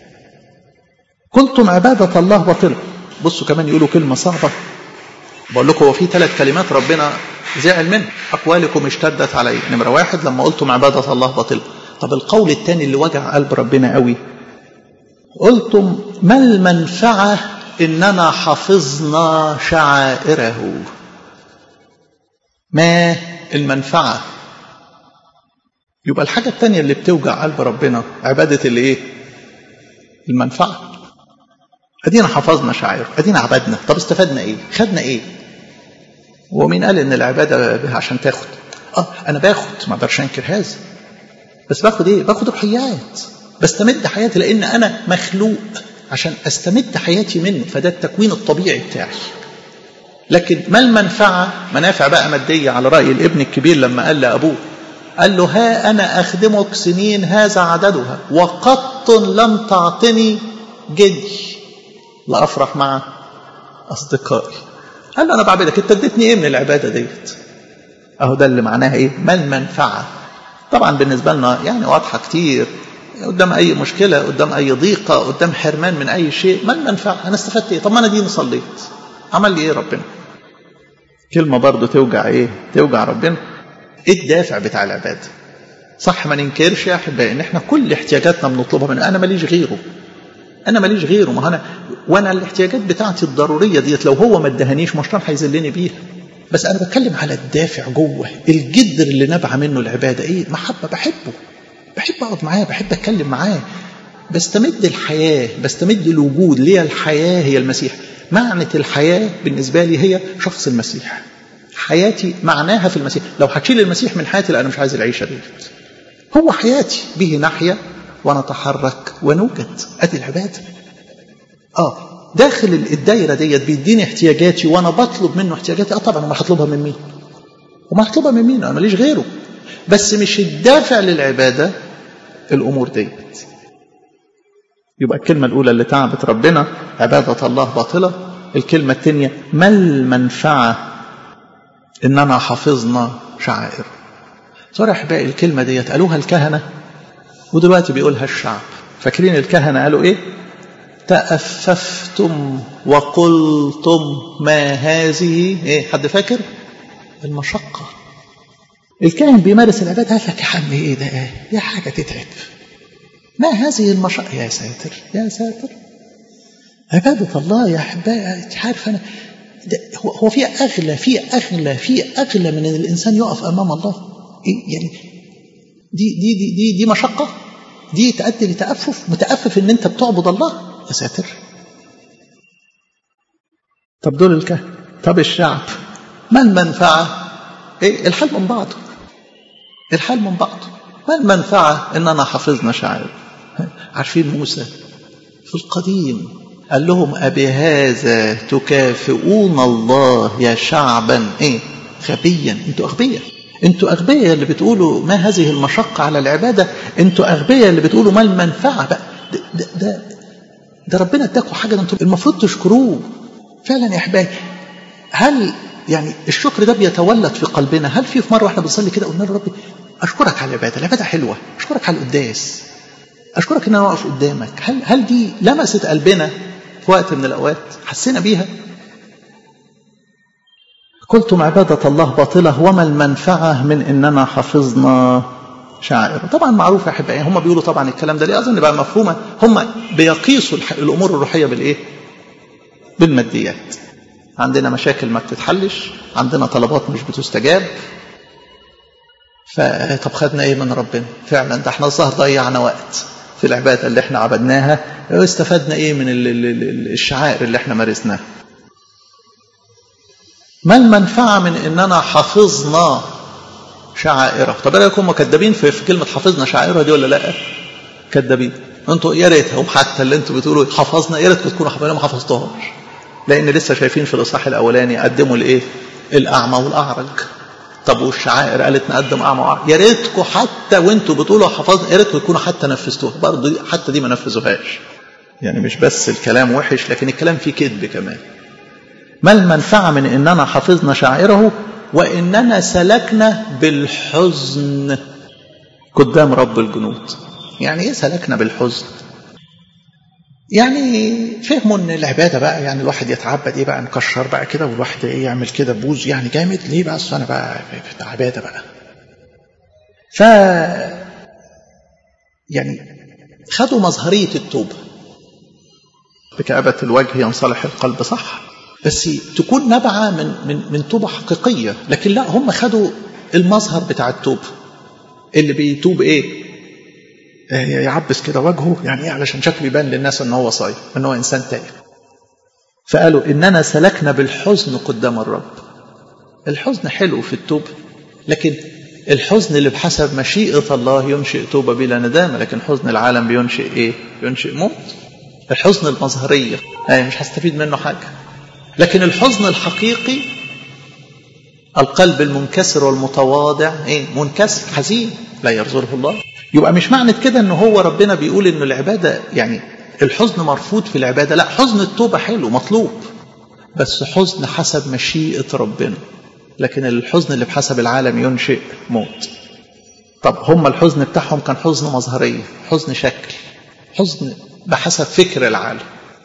قلتم عباده الله باطله. بصوا كمان يقولوا كلمه صعبه. بقول لكم هو في ثلاث كلمات ربنا زعل منها. اقوالكم اشتدت علي. نمره واحد لما قلتم عباده الله باطله. طب القول الثاني اللي وجع قلب ربنا قوي، قلتم ما المنفعه إننا حفظنا شعائره. ما المنفعة؟ يبقى الحاجة الثانية اللي بتوجع قلب ربنا عبادة اللي إيه؟ المنفعة. أدينا حفظنا شعائره، أدينا عبدنا، طب استفدنا إيه؟ خدنا إيه؟ ومين قال إن العبادة عشان تاخد؟ آه أنا باخد، ما أقدرش أنكر هذا، بس باخد إيه؟ باخد روحيات، بستمد حياتي لأن أنا مخلوق عشان أستمد حياتي منه، فده التكوين الطبيعي بتاعي. لكن ما المنفعة؟ منافع بقى مادية، على رأي الابن الكبير لما قال لأبوه، قال له ها أنا أخدمك سنين هذا عددها وقط لم تعطني جدي لأفرح مع أصدقائي. قال له أنا بعبدك، أنت اديتني إيه من العبادة ديت؟ أهو ده اللي معناها إيه؟ ما المنفعة؟ طبعا بالنسبة لنا يعني واضحة كتير، قدام أي مشكلة، قدام أي ضيقة، قدام حرمان من أي شيء، ما المنفعة؟ أنا استفدت إيه؟ طب ما أنا ديني صليت، عمل لي إيه ربنا؟ كلمة برضو توجع إيه؟ توجع ربنا. إيه الدافع بتاع العبادة؟ صح ما ننكرش يا أحبائي إن إحنا كل احتياجاتنا بنطلبها منه، أنا ماليش غيره، أنا ماليش غيره، ما أنا وأنا الاحتياجات بتاعتي الضرورية ديت لو هو ما ادهنيش مش هيذلني بيها. بس أنا بتكلم على الدافع جوه، الجدر اللي نبع منه العبادة إيه؟ محبة، بحبه، بحب أقعد معاه، بحب أتكلم معاه، بستمد الحياة، بستمد الوجود. ليه الحياة هي المسيح؟ معنى الحياة بالنسبة لي هي شخص المسيح، حياتي معناها في المسيح. لو هتشيل المسيح من حياتي لا، أنا مش عايز العيشة دي. هو حياتي، به نحيا ونتحرك ونوجد. أدي العبادة. آه داخل الدايرة ديت بيديني احتياجاتي وأنا بطلب منه احتياجاتي. آه طبعا وما هطلبها من مين؟ وما هطلبها من مين؟ أنا ماليش غيره. بس مش الدافع للعبادة الأمور ديت. يبقى الكلمة الأولى اللي تعبت ربنا عبادة الله باطلة. الكلمة الثانية ما المنفعة إننا حفظنا شعائر. صار أحبائي الكلمة ديت قالوها الكهنة ودلوقتي بيقولها الشعب. فاكرين الكهنة قالوا إيه؟ تأففتم وقلتم ما هذه إيه؟ حد فاكر؟ المشقة. الكاهن بيمارس العبادة قال لك يا عم إيه ده؟ إيه؟ يا حاجة تتعب. ما هذه المشقة؟ يا ساتر يا ساتر. عبادة الله يا أحبائي مش عارف أنا هو في أغلى في أغلى في أغلى من أن الإنسان يقف أمام الله. إيه يعني دي دي دي دي, دي مشقة، دي تؤدي لتأفف، متأفف إن أنت بتعبد الله. يا ساتر. طب دول الكهنة، طب الشعب ما المنفعة؟ إيه الحال من بعضه، الحال من بعضه. ما المنفعة إننا حفظنا شعائر؟ عارفين موسى في القديم قال لهم أبهذا تكافئون الله يا شعبا إيه غبيا. انتوا أغبياء، انتوا أغبياء اللي بتقولوا ما هذه المشقة على العبادة. انتوا أغبياء اللي بتقولوا ما المنفعة بقى. ده, ده, ده, ده ربنا اداكوا حاجة انتوا المفروض تشكروه. فعلا يا أحبائي هل يعني الشكر ده بيتولد في قلبنا. هل في في مرة واحنا بنصلي كده قلنا له ربي أشكرك على العبادة، العبادة حلوة، أشكرك على القداس، أشكرك إن أنا واقف قدامك؟ هل هل دي لمست قلبنا في وقت من الأوقات؟ حسينا بيها؟ قلتم عبادة الله باطلة وما المنفعة من إننا حفظنا شعائر. طبعا معروف يا أحبائي، هم بيقولوا طبعا الكلام ده ليه؟ أظن بقى مفهومة. هم بيقيسوا الأمور الروحية بالإيه؟ بالماديات. عندنا مشاكل ما بتتحلش، عندنا طلبات مش بتستجاب، فطب خدنا ايه من ربنا؟ فعلا ده احنا الظاهر ضيعنا وقت في العبادة اللي احنا عبدناها، واستفدنا ايه من الشعائر اللي احنا مارسناها؟ ما المنفعة من اننا حفظنا شعائره؟ طب ايه رايكم كدابين في, في كلمة حفظنا شعائره دي ولا لا؟ كدابين انتوا. يا ريتهم حتى اللي انتوا بتقولوا حفظنا، يا ريتكم تكونوا حفظنا، ما حفظتوهاش. لان لسه شايفين في الاصحاح الاولاني قدموا الايه؟ الاعمى والاعرج. طب والشعائر قالت نقدم اعمى واعرج. يا ريتكم حتى وانتوا بتقولوا حفظنا، يا ريتكم تكونوا حتى نفذتوها. برضه حتى دي ما نفذوهاش. يعني مش بس الكلام وحش، لكن الكلام فيه كذب كمان. ما المنفعة من اننا حفظنا شعائره واننا سلكنا بالحزن قدام رب الجنود؟ يعني ايه سلكنا بالحزن؟ يعني فهموا ان العباده بقى يعني الواحد يتعبد ايه بقى نكشر بقى كده، والواحد ايه يعمل كده بوز يعني جامد ليه بقى؟ اصل انا بقى في عباده بقى. ف يعني خدوا مظهريه التوبه، بكآبة الوجه ينصلح القلب، صح، بس تكون نبعه من من من توبه حقيقيه. لكن لا، هم خدوا المظهر بتاع التوبه اللي بيتوب ايه؟ يعبس كده وجهه، يعني ايه؟ علشان شكله يبان للناس ان هو صايم، ان هو انسان تائب. فقالوا اننا سلكنا بالحزن قدام الرب. الحزن حلو في التوبه، لكن الحزن اللي بحسب مشيئه الله ينشئ توبه بلا ندامه، لكن حزن العالم بينشئ ايه؟ ينشئ موت. الحزن المظهريه يعني مش هستفيد منه حاجه، لكن الحزن الحقيقي القلب المنكسر والمتواضع ايه؟ منكسر حزين لا يرزقه الله. يبقى مش معنى كده ان هو ربنا بيقول ان العباده يعني الحزن مرفوض في العباده. لا، حزن التوبه حلو مطلوب، بس حزن حسب مشيئه ربنا، لكن الحزن اللي بحسب العالم ينشئ موت. طب هم الحزن بتاعهم كان حزن مظهريه، حزن شكل، حزن بحسب فكر العالم.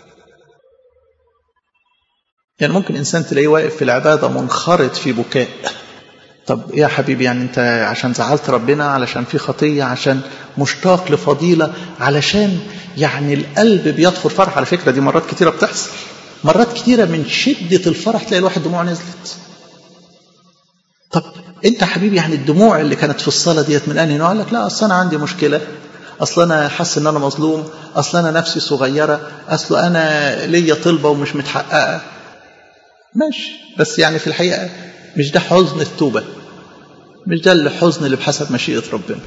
يعني ممكن انسان تلاقيه واقف في العباده منخرط في بكاء. طب يا حبيبي يعني انت عشان زعلت ربنا، علشان في خطية، عشان مشتاق لفضيلة، علشان يعني القلب بيطفر فرح. على فكرة دي مرات كتيرة بتحصل، مرات كتيرة من شدة الفرح تلاقي الواحد دموع نزلت. طب انت حبيبي يعني الدموع اللي كانت في الصلاة ديت من انهي نوع؟ لك لا، اصل انا عندي مشكلة، اصل انا حاسس ان انا مظلوم، اصل انا نفسي صغيرة، اصل انا ليا طلبة ومش متحققة. ماشي، بس يعني في الحقيقة مش ده حزن التوبة، مش ده الحزن اللي بحسب مشيئة ربنا.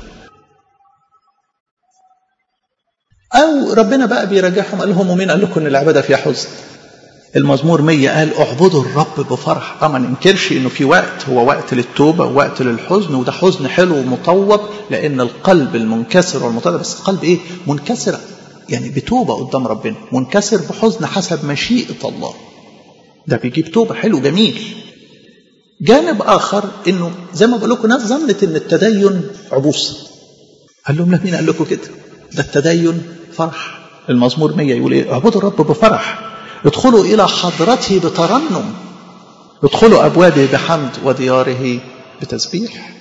أو ربنا بقى بيراجعهم، قال لهم ومين قال لكم إن العبادة فيها حزن؟ المزمور مية قال اعبدوا الرب بفرح. طبعا ما ننكرش إنه في وقت هو وقت للتوبة ووقت للحزن، وده حزن حلو ومطوب، لأن القلب المنكسر والمطوب، بس القلب إيه؟ منكسر يعني بتوبة قدام ربنا، منكسر بحزن حسب مشيئة الله، ده بيجيب توبة حلو جميل. جانب آخر إنه زي ما بقول لكم ناس ظنت إن التدين عبوسة. قال لهم لا، مين قال لكم كده؟ ده التدين فرح. المزمور مية يقول إيه؟ اعبدوا الرب بفرح، ادخلوا إلى حضرته بترنم، ادخلوا أبوابه بحمد ودياره بتسبيح.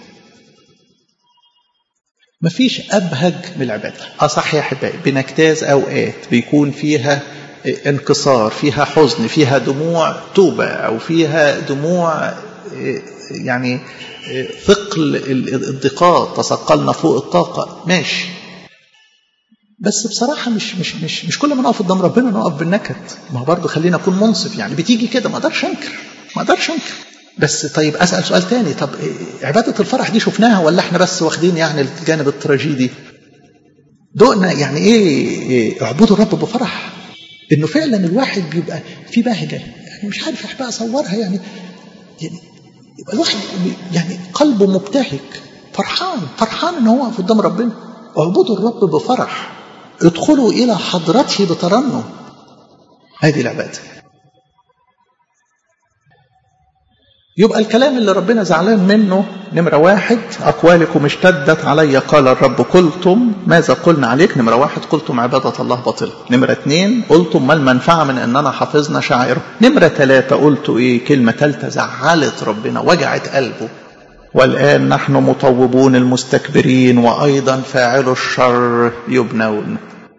مفيش أبهج من العبادة. أصح يا أحبائي بنجتاز أوقات بيكون فيها انكسار، فيها حزن، فيها دموع توبة، أو فيها دموع يعني ثقل الضيقات، تثقلنا فوق الطاقة، ماشي. بس بصراحة مش مش مش مش كل ما نقف قدام ربنا نقف بالنكد. ما برضه خلينا أكون منصف، يعني بتيجي كده ما اقدرش انكر، ما اقدرش انكر. بس طيب أسأل سؤال تاني، طب عبادة الفرح دي شفناها ولا احنا بس واخدين يعني الجانب التراجيدي؟ دقنا يعني ايه اعبدوا الرب بفرح؟ انه فعلا الواحد بيبقى في بهجة، يعني مش عارف احنا اصورها، يعني يعني يبقى الواحد يعني قلبه مبتهج، فرحان فرحان ان هو قدام ربنا. اعبدوا الرب بفرح، ادخلوا الى حضرته بترنم. هذه العباده. يبقى الكلام اللي ربنا زعلان منه نمرة واحد أقوالكم اشتدت علي قال الرب قلتم ماذا قلنا عليك. نمرة واحد قلتم عبادة الله باطلة. نمرة اتنين قلتم ما المنفعة من أننا حفظنا شعائره. نمرة ثلاثة قلتوا إيه؟ كلمة ثالثة زعلت ربنا وجعت قلبه. والآن نحن مطوبون المستكبرين وأيضا فاعلوا الشر يبنون.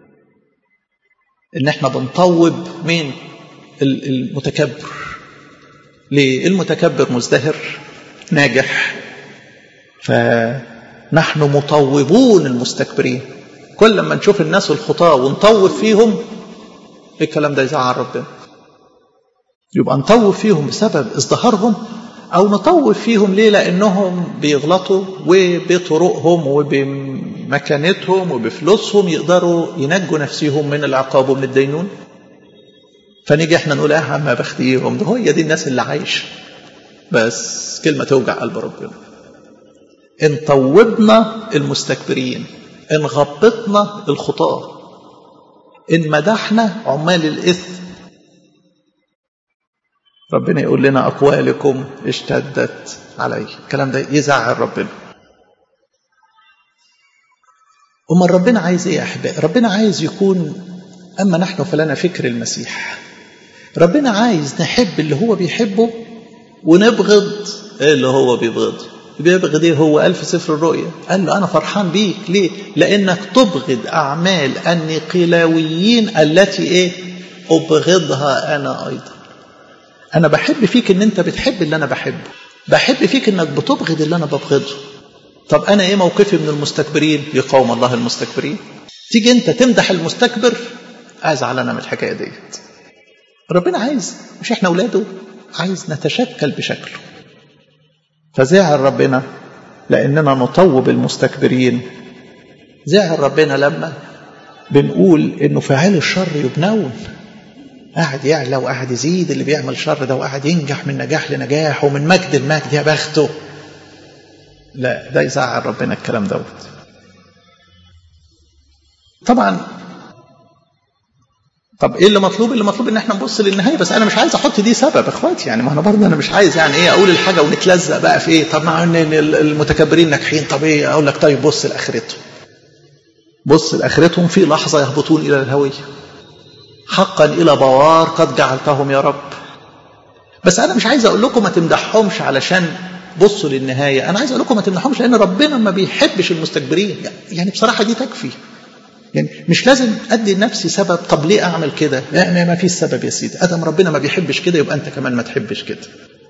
إن احنا بنطوب مين؟ المتكبر. ليه؟ المتكبر مزدهر ناجح، فنحن مطوبون المستكبرين. كل ما نشوف الناس الخطاة ونطوب فيهم الكلام ده يزعل ربنا. يبقى نطوب فيهم بسبب ازدهارهم، أو نطوب فيهم ليه؟ لأنهم بيغلطوا وبطرقهم وبمكانتهم وبفلوسهم يقدروا ينجوا نفسهم من العقاب ومن الدينون. فنيجي احنا نقول اه ما بختيهم، ده هي دي الناس اللي عايشه. بس كلمه توجع قلب ربنا. ان طوبنا المستكبرين، ان غبطنا الخطاه، ان مدحنا عمال الاثم، ربنا يقول لنا اقوالكم اشتدت علي. الكلام ده يزعل ربنا. امال ربنا عايز ايه يا احبائي؟ ربنا عايز يكون اما نحن فلنا فكر المسيح. ربنا عايز نحب اللي هو بيحبه ونبغض اللي هو بيبغضه. بيبغض ايه؟ هو قال في سفر الرؤيا، قال له انا فرحان بيك. ليه؟ لانك تبغض اعمال النقلاويين التي ايه؟ ابغضها انا ايضا. انا بحب فيك ان انت بتحب اللي انا بحبه، بحب فيك انك بتبغض اللي انا ببغضه. طب انا ايه موقفي من المستكبرين؟ يقاوم الله المستكبرين. تيجي انت تمدح المستكبر، ازعل انا من الحكايه ديت. ربنا عايز، مش احنا اولاده، عايز نتشكل بشكله. فزعل ربنا لاننا نطوب المستكبرين. زعل ربنا لما بنقول انه فاعل الشر يبنون. قاعد يعلى وقاعد يزيد اللي بيعمل شر ده، وقاعد ينجح من نجاح لنجاح ومن مجد لمجد، يا بخته. لا، ده يزعل ربنا الكلام دوت. طبعا طب ايه اللي مطلوب؟ اللي مطلوب ان احنا نبص للنهايه. بس انا مش عايز احط دي سبب اخواتي، يعني ما انا برضه انا مش عايز يعني ايه اقول الحاجه ونتلزق بقى في ايه. طب مع ان المتكبرين ناجحين، طب ايه اقول لك؟ طيب بص لاخرتهم، بص لاخرتهم في لحظه يهبطون الى الهويه، حقا الى بوار قد جعلتهم يا رب. بس انا مش عايز اقول لكم ما تمدحهمش علشان بصوا للنهايه. انا عايز اقول لكم ما تمدحهمش لان ربنا ما بيحبش المستكبرين. يعني بصراحه دي تكفي. يعني مش لازم ادي لنفسي سبب. طب ليه اعمل كده؟ يعني ما فيش سبب يا سيدي. ادم ربنا ما بيحبش كده، يبقى انت كمان ما تحبش كده.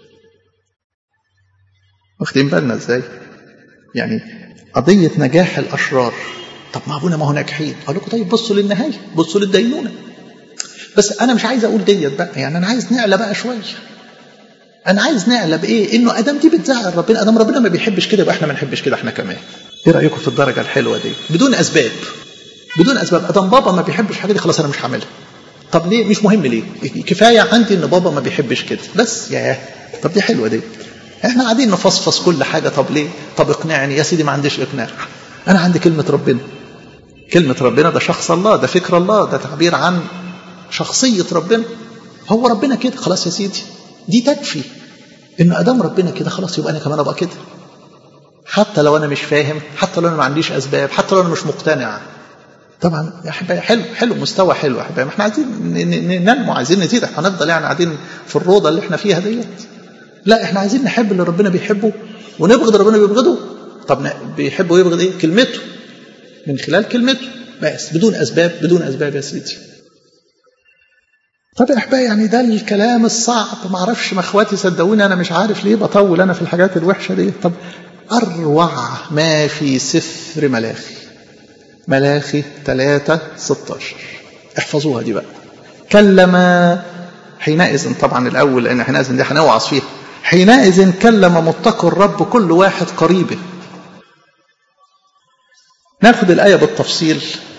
واخدين بالنا ازاي؟ يعني قضيه نجاح الاشرار. طب ما ابونا ما هو ناجحين. اقول لكم طيب بصوا للنهايه، بصوا للدينونه. بس انا مش عايز اقول ديت بقى، يعني انا عايز نعلى بقى شويه. انا عايز نعلى بايه؟ انه ادم دي بتزعل ربنا، ادم ربنا ما بيحبش كده، يبقى احنا ما نحبش كده احنا كمان. ايه رايكم في الدرجه الحلوه دي؟ بدون اسباب، بدون اسباب. ادم بابا ما بيحبش حاجه دي، خلاص انا مش هعملها. طب ليه؟ مش مهم ليه، كفايه عندي ان بابا ما بيحبش كده بس. ياه، طب دي حلوه دي. احنا قاعدين نفصفص كل حاجه. طب ليه؟ طب اقنعني يا سيدي. ما عنديش اقناع. انا عندي كلمه ربنا. كلمه ربنا ده شخص الله، ده فكر الله، ده تعبير عن شخصيه ربنا. هو ربنا كده، خلاص يا سيدي. دي تكفي. ان ادام ربنا كده خلاص، يبقى انا كمان ابقى كده. حتى لو انا مش فاهم، حتى لو انا ما عنديش اسباب، حتى لو انا مش مقتنع. طبعا يا احبائي حلو حلو مستوى حلو يا احبائي. ما احنا عايزين ننمو، عايزين نزيد. احنا هنفضل يعني قاعدين في الروضه اللي احنا فيها ديت؟ لا، احنا عايزين نحب اللي ربنا بيحبه ونبغض ربنا بيبغضه. طب بيحبه ويبغض ايه؟ كلمته، من خلال كلمته بس، بدون اسباب. بدون اسباب يا سيدي. طب يا احبائي يعني ده الكلام الصعب. ما اعرفش، ما اخواتي صدقوني انا مش عارف ليه بطول انا في الحاجات الوحشه دي. طب اروع ما في سفر ملاخي، ملاخي ثلاثة ستة عشر، احفظوها دي بقى. كلم حينئذ، طبعا الاول لان حينئذ دي هنوعظ فيها. حينئذ كلم متقي الرب كل واحد قريبه. ناخد الايه بالتفصيل،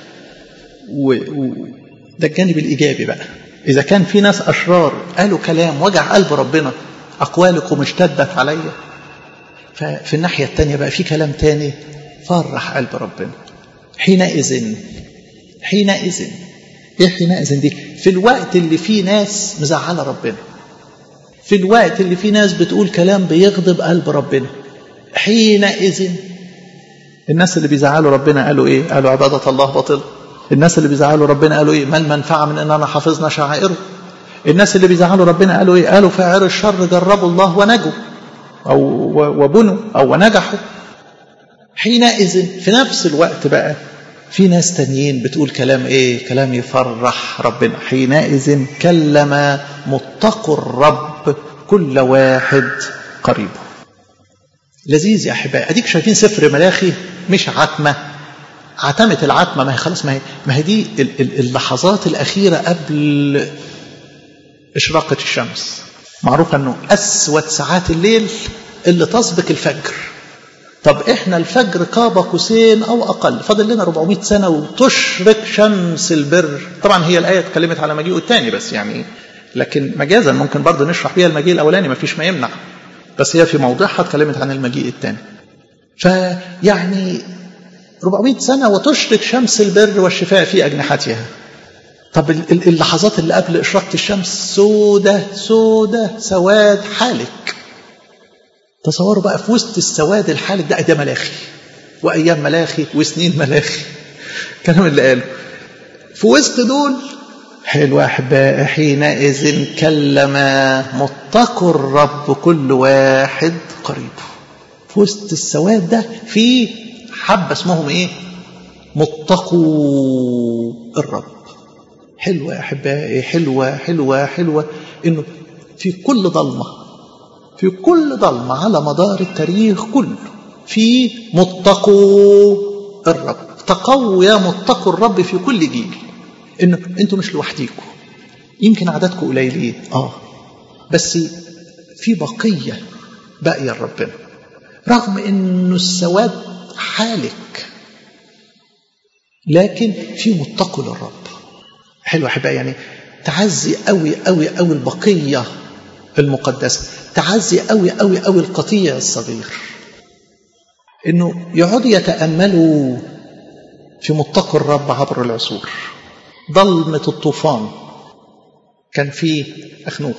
وده الجانب الايجابي بقى. إذا كان في ناس أشرار قالوا كلام وجع قلب ربنا، أقوالكم اشتدت علي، ففي الناحية التانية بقى في كلام تاني فرح قلب ربنا. حينئذ حينئذ إيه حينئذ دي؟ في الوقت اللي فيه ناس مزعلة ربنا، في الوقت اللي فيه ناس بتقول كلام بيغضب قلب ربنا، حينئذ الناس اللي بيزعلوا ربنا قالوا ايه؟ قالوا عبادة الله باطل. الناس اللي بيزعلوا ربنا قالوا ايه؟ ما المنفعة من اننا حفظنا شعائره. الناس اللي بيزعلوا ربنا قالوا ايه؟ قالوا فاعل الشر جربوا الله ونجوا او وبنوا او ونجحوا. حينئذ في نفس الوقت بقى في ناس تانيين بتقول كلام ايه؟ كلام يفرح ربنا. حينئذ كلم متقوا الرب كل واحد قريبه. لذيذ يا احبائي. اديك شايفين سفر ملاخي مش عتمه، عتمه العتمه ما هي خلاص، ما هي ما هي دي اللحظات الاخيره قبل اشراقه الشمس. معروف انه اسود ساعات الليل اللي تسبق الفجر. طب احنا الفجر قاب قوسين او اقل، فاضل لنا أربعمائة سنه وتشرق شمس البر. طبعا هي الايه اتكلمت على مجيئه الثاني بس يعني، لكن مجازا ممكن برضه نشرح بيها المجيء الاولاني، ما فيش ما يمنع، بس هي في موضعها اتكلمت عن المجيء الثاني. فيعني أربعمائة سنه وتشرق شمس البر والشفاء في اجنحتها. طب اللحظات اللي قبل اشراقه الشمس سودة سودة سواد حالك. تصوروا بقى في وسط السواد الحالك ده، ده ملاخي وايام ملاخي وسنين ملاخي، الكلام اللي قاله في وسط دول. حلو احبائي. حينئذ كلم متقوا الرب كل واحد قريبه. في وسط السواد ده في حبه اسمهم ايه؟ متقوا الرب. حلوه يا احبائي، حلوه حلوه حلوه انه في كل ضلمه، في كل ضلمه على مدار التاريخ كله في متقوا الرب. تقوا يا متقوا الرب في كل جيل. انه انتوا مش لوحديكم، يمكن عددكم قليلين اه بس في بقيه باقيه لربنا رغم انه السواد حالك، لكن في متقوا للرب. حلو احبائي. يعني تعزي قوي قوي قوي البقيه المقدسه، تعزي قوي قوي قوي القطيع الصغير، انه يقعدوا يتاملوا في متقوا الرب عبر العصور. ضلمة الطوفان كان فيه أخنوخ.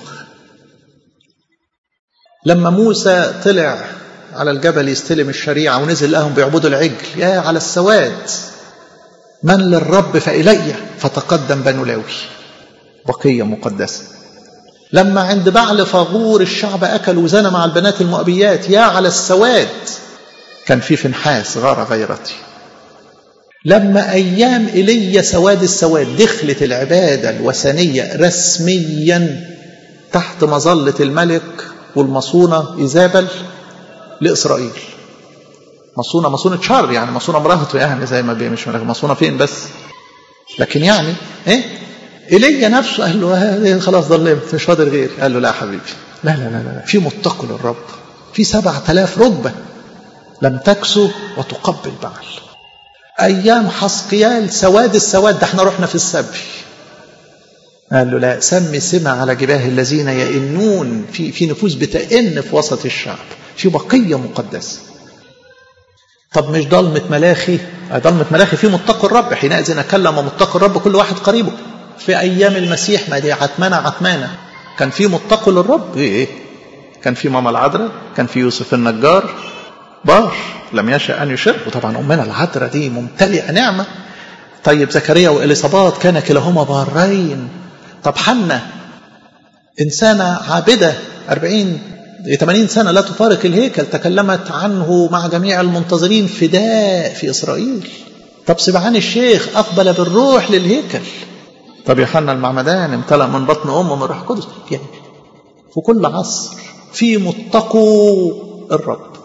لما موسى طلع على الجبل يستلم الشريعة ونزل لهم بيعبدوا العجل، يا على السواد. من للرب فإلي، فتقدم بنو لاوي، بقية مقدسة. لما عند بعل فاغور الشعب أكل وزنى مع البنات المؤبيات، يا على السواد. كان في فنحاس غار غيرتي. لما أيام إيليا سواد السواد دخلت العبادة الوثنية رسميا تحت مظلة الملك والمصونة إيزابل لإسرائيل. مصونة مصونة شر يعني، مصونة مراهطة يعني زي ما بي مش مصونة فين بس، لكن يعني إيه إيليا نفسه قال له خلاص ضلمت مش فاضل غير. قال له لا حبيبي، لا لا لا لا في متقوا للرب، في سبعة آلاف ركبة لم تكسو وتقبل بعل. أيام حسقيال سواد السواد، ده احنا رحنا في السبي. قال له لا، سمي سمع على جباه الذين يئنون، في في نفوس بتئن في وسط الشعب، في بقية مقدسة. طب مش ضلمة ملاخي؟ ضلمة ملاخي في متقوا الرب. حينئذ كلم متقوا الرب كل واحد قريبه. في أيام المسيح ما دي عتمانة عتمانة كان في متقوا للرب. إيه إيه؟ كان في ماما العذراء، كان في يوسف النجار بار لم يشأ أن يشرب، وطبعا أمنا العذراء دي ممتلئة نعمة. طيب زكريا وإليصابات كان كلاهما بارين. طب حنة إنسانة عابدة أربعين ثمانين سنة لا تفارق الهيكل، تكلمت عنه مع جميع المنتظرين فداء في إسرائيل. طب سبعان الشيخ أقبل بالروح للهيكل. طب يوحنا المعمدان امتلأ من بطن أمه من روح القدس. يعني في كل عصر في متقوا الرب.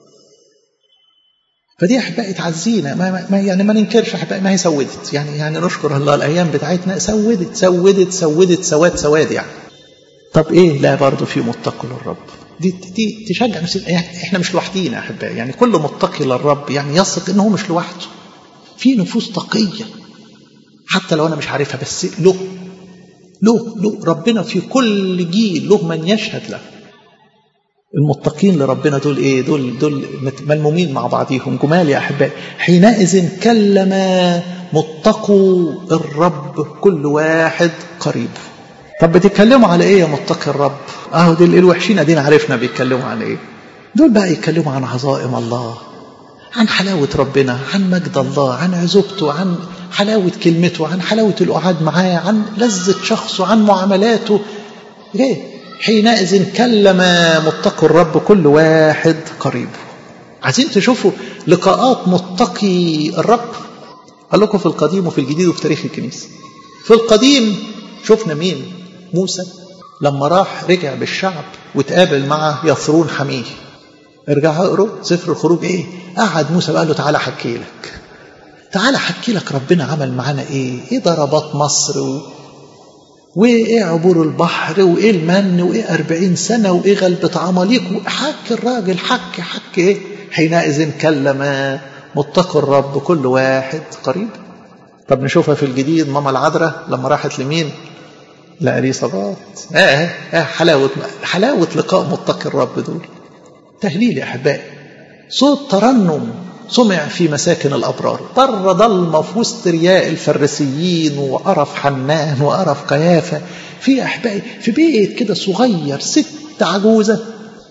فدي أحبائي تعزينا، ما, ما يعني ما ننكرش أحبائي، ما هي سودت يعني يعني نشكر الله الأيام بتاعتنا سودت سودت سودت سواد سواد يعني. طب إيه؟ لا برضو في متقوا للرب. دي دي تشجع نفسنا، يعني إحنا مش لوحدينا أحبائي، يعني كل متقي للرب يعني يثق إنه مش لوحده. في نفوس تقية حتى لو أنا مش عارفها، بس له له له ربنا في كل جيل له من يشهد له. المتقين لربنا دول ايه؟ دول دول ملمومين مع بعضهم جمال يا احبائي. حينئذ كلم متقوا الرب كل واحد قريبه. طب بتتكلموا على ايه يا متقي الرب؟ اهو دي الوحشين ادينا عرفنا بيتكلموا على ايه. دول بقى يتكلموا عن عظائم الله، عن حلاوة ربنا، عن مجد الله، عن عزوبته، عن حلاوة كلمته، عن حلاوة القعاد معاه، عن لذة شخصه، عن معاملاته. ايه؟ حينئذ كلم متقي الرب كل واحد قريبه. عايزين تشوفوا لقاءات متقي الرب؟ قال لكم في القديم وفي الجديد وفي تاريخ الكنيسة. في القديم شفنا مين؟ موسى لما راح رجع بالشعب وتقابل مع يثرون حميه. ارجعوا اقروا سفر الخروج. ايه؟ قعد موسى قال له تعالى حكي لك، تعالى حكي لك ربنا عمل معانا ايه، ايه ضربات مصر و... وايه عبور البحر، وايه المن، وايه أربعين سنة، وايه غلبة عماليق. حكي الراجل حكي حكي ايه. حينئذ كلم متقي الرب كل واحد قريب. طب نشوفها في الجديد. ماما العذراء لما راحت لمين؟ لأليصابات. اه اه حلاوة حلاوة لقاء متقي الرب دول. تهليل يا احبائي، صوت ترنم سمع في مساكن الابرار، بره ضلمه في وسط رياء الفريسيين وقرف حنان وقرف قيافه. في احبائي في بيت كده صغير، ست عجوزه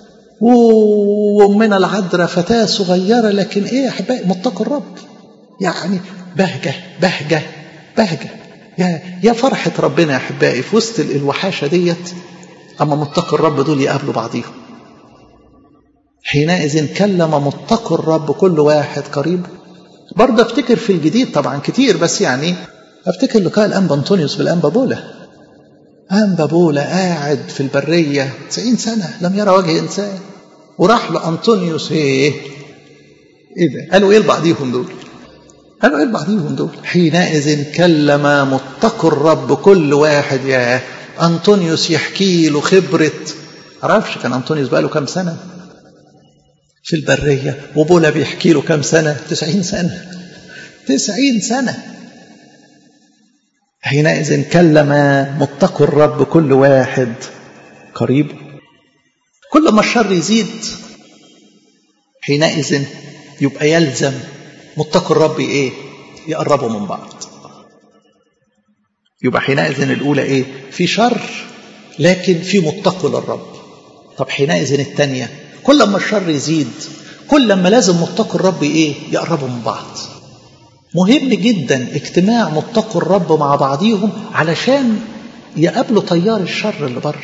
ومن العذراء فتاه صغيره، لكن ايه يا احبائي؟ متقي الرب. يعني بهجه بهجه بهجه. يا يا فرحه ربنا يا احبائي في وسط الوحاشه ديت، اما متقي الرب دول يقابلوا بعضيهم. حينئذ كلم متقي الرب كل واحد قريب. برضه افتكر في الجديد طبعا كتير، بس يعني افتكر لقاء الانبا انطونيوس في الانبا بولا. انبا بولا قاعد في البريه تسعين سنه لم يرى وجه انسان، وراح لانطونيوس. ايه ايه ده؟ قالوا ايه لبعضيهم دول؟ قالوا ايه لبعضيهم دول؟ حينئذ كلم متقي الرب كل واحد. يا انطونيوس يحكي له خبره، عرفش كان انطونيوس بقى له كام سنه في البرية، وبولا بيحكي له كم سنة؟ تسعين سنة. تسعين سنة. حينئذ كلم متقي الرب كل واحد قريب. كل ما الشر يزيد حينئذ يبقى يلزم متقي الرب ايه؟ يقربوا من بعض. يبقى حينئذ الأولى ايه؟ في شر لكن في متقي للرب. طب حينئذ الثانية كل ما الشر يزيد كل ما لازم متقي الرب ايه؟ يقربوا من بعض. مهم جدا اجتماع متقي الرب مع بعضيهم علشان يقابلوا تيار الشر اللي بره.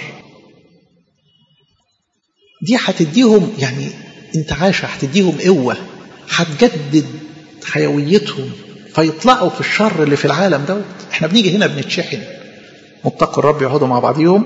دي هتديهم يعني انتعاشة، هتديهم قوة، هتجدد حيويتهم فيطلعوا في الشر اللي في العالم دوت. احنا بنيجي هنا بنتشحن. متقي الرب يقعدوا مع بعضيهم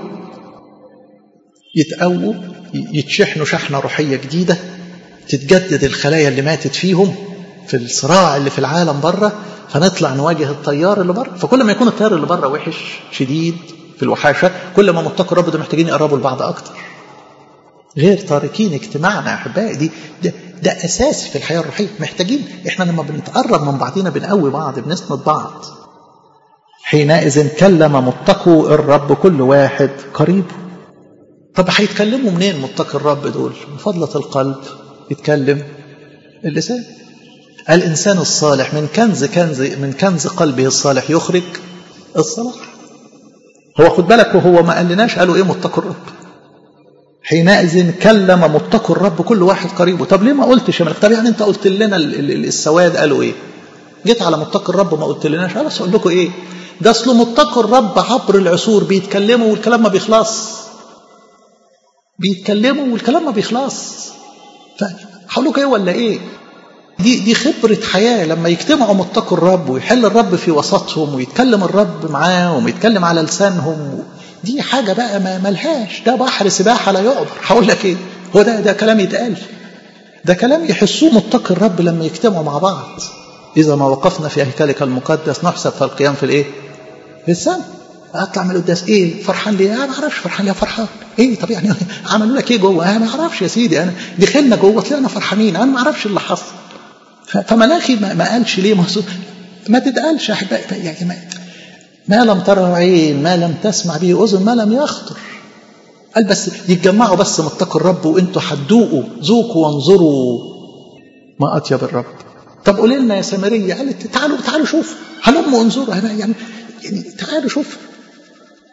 يتقووا، يتشحنوا شحنة روحية جديدة، تتجدد الخلايا اللي ماتت فيهم في الصراع اللي في العالم بره، فنطلع نواجه التيار اللي بره. فكل ما يكون التيار اللي بره وحش شديد في الوحاشة، كل ما متقي الرب ده محتاجين يقربوا لبعض أكتر. غير تاركين اجتماعنا يا أحبائي. دي ده, ده أساسي في الحياة الروحية. محتاجين إحنا لما بنتقرب من بعضنا بنقوي بعض، بنسند بعض. حينئذ كلم متقي الرب كل واحد قريب. طب هيتكلموا منين متقي الرب دول؟ من فضلة القلب يتكلم اللسان. الإنسان الصالح من كنز كنز من كنز قلبه الصالح يخرج الصلاح. هو خد بالك وهو ما قالناش قالوا ايه متقي الرب. حينئذ كلم متقي الرب كل واحد قريبه. طب ليه ما قلتش يا ملك؟ طب يعني انت قلت لنا السواد قالوا ايه؟ جيت على متقي الرب ما قلت لناش. خلاص اقول لكم ايه؟ ده اصل متقي الرب عبر العصور بيتكلموا والكلام ما بيخلص. بيتكلموا والكلام ما بيخلص. فهقول لكم ايه ولا ايه؟ دي دي خبرة حياة. لما يجتمعوا متقي الرب ويحل الرب في وسطهم ويتكلم الرب معاهم ويتكلم على لسانهم، دي حاجة بقى ما ملهاش. ده بحر سباحة لا يعبر. هقول لك ايه؟ هو ده ده كلام يتقال. ده كلام يحسوه متقي الرب لما يجتمعوا مع بعض. إذا ما وقفنا في هيكلك المقدس نحسب في القيام في الايه؟ في السماء. اطلع من القداس ايه؟ فرحان ليه؟ انا ما اعرفش فرحان ليه. فرحان ايه؟ طب يعني عملوا لك ايه جوه؟ انا ما اعرفش يا سيدي. انا دخلنا جوه طلعنا فرحانين. انا ما اعرفش اللي حصل. فملاخي ما قالش ليه مهزوم. ما تتقالش يا احبائي. يعني ما, ما لم ترى عين، ما لم تسمع به اذن، ما لم يخطر. قال بس يتجمعوا بس متقي الرب وانتوا هتذوقوا. ذوقوا وانظروا ما اطيب الرب. طب قولي لنا يا سامريه. قالت تعالوا تعالوا شوفوا. هلموا انظروا. يعني يعني تعالوا شوفوا.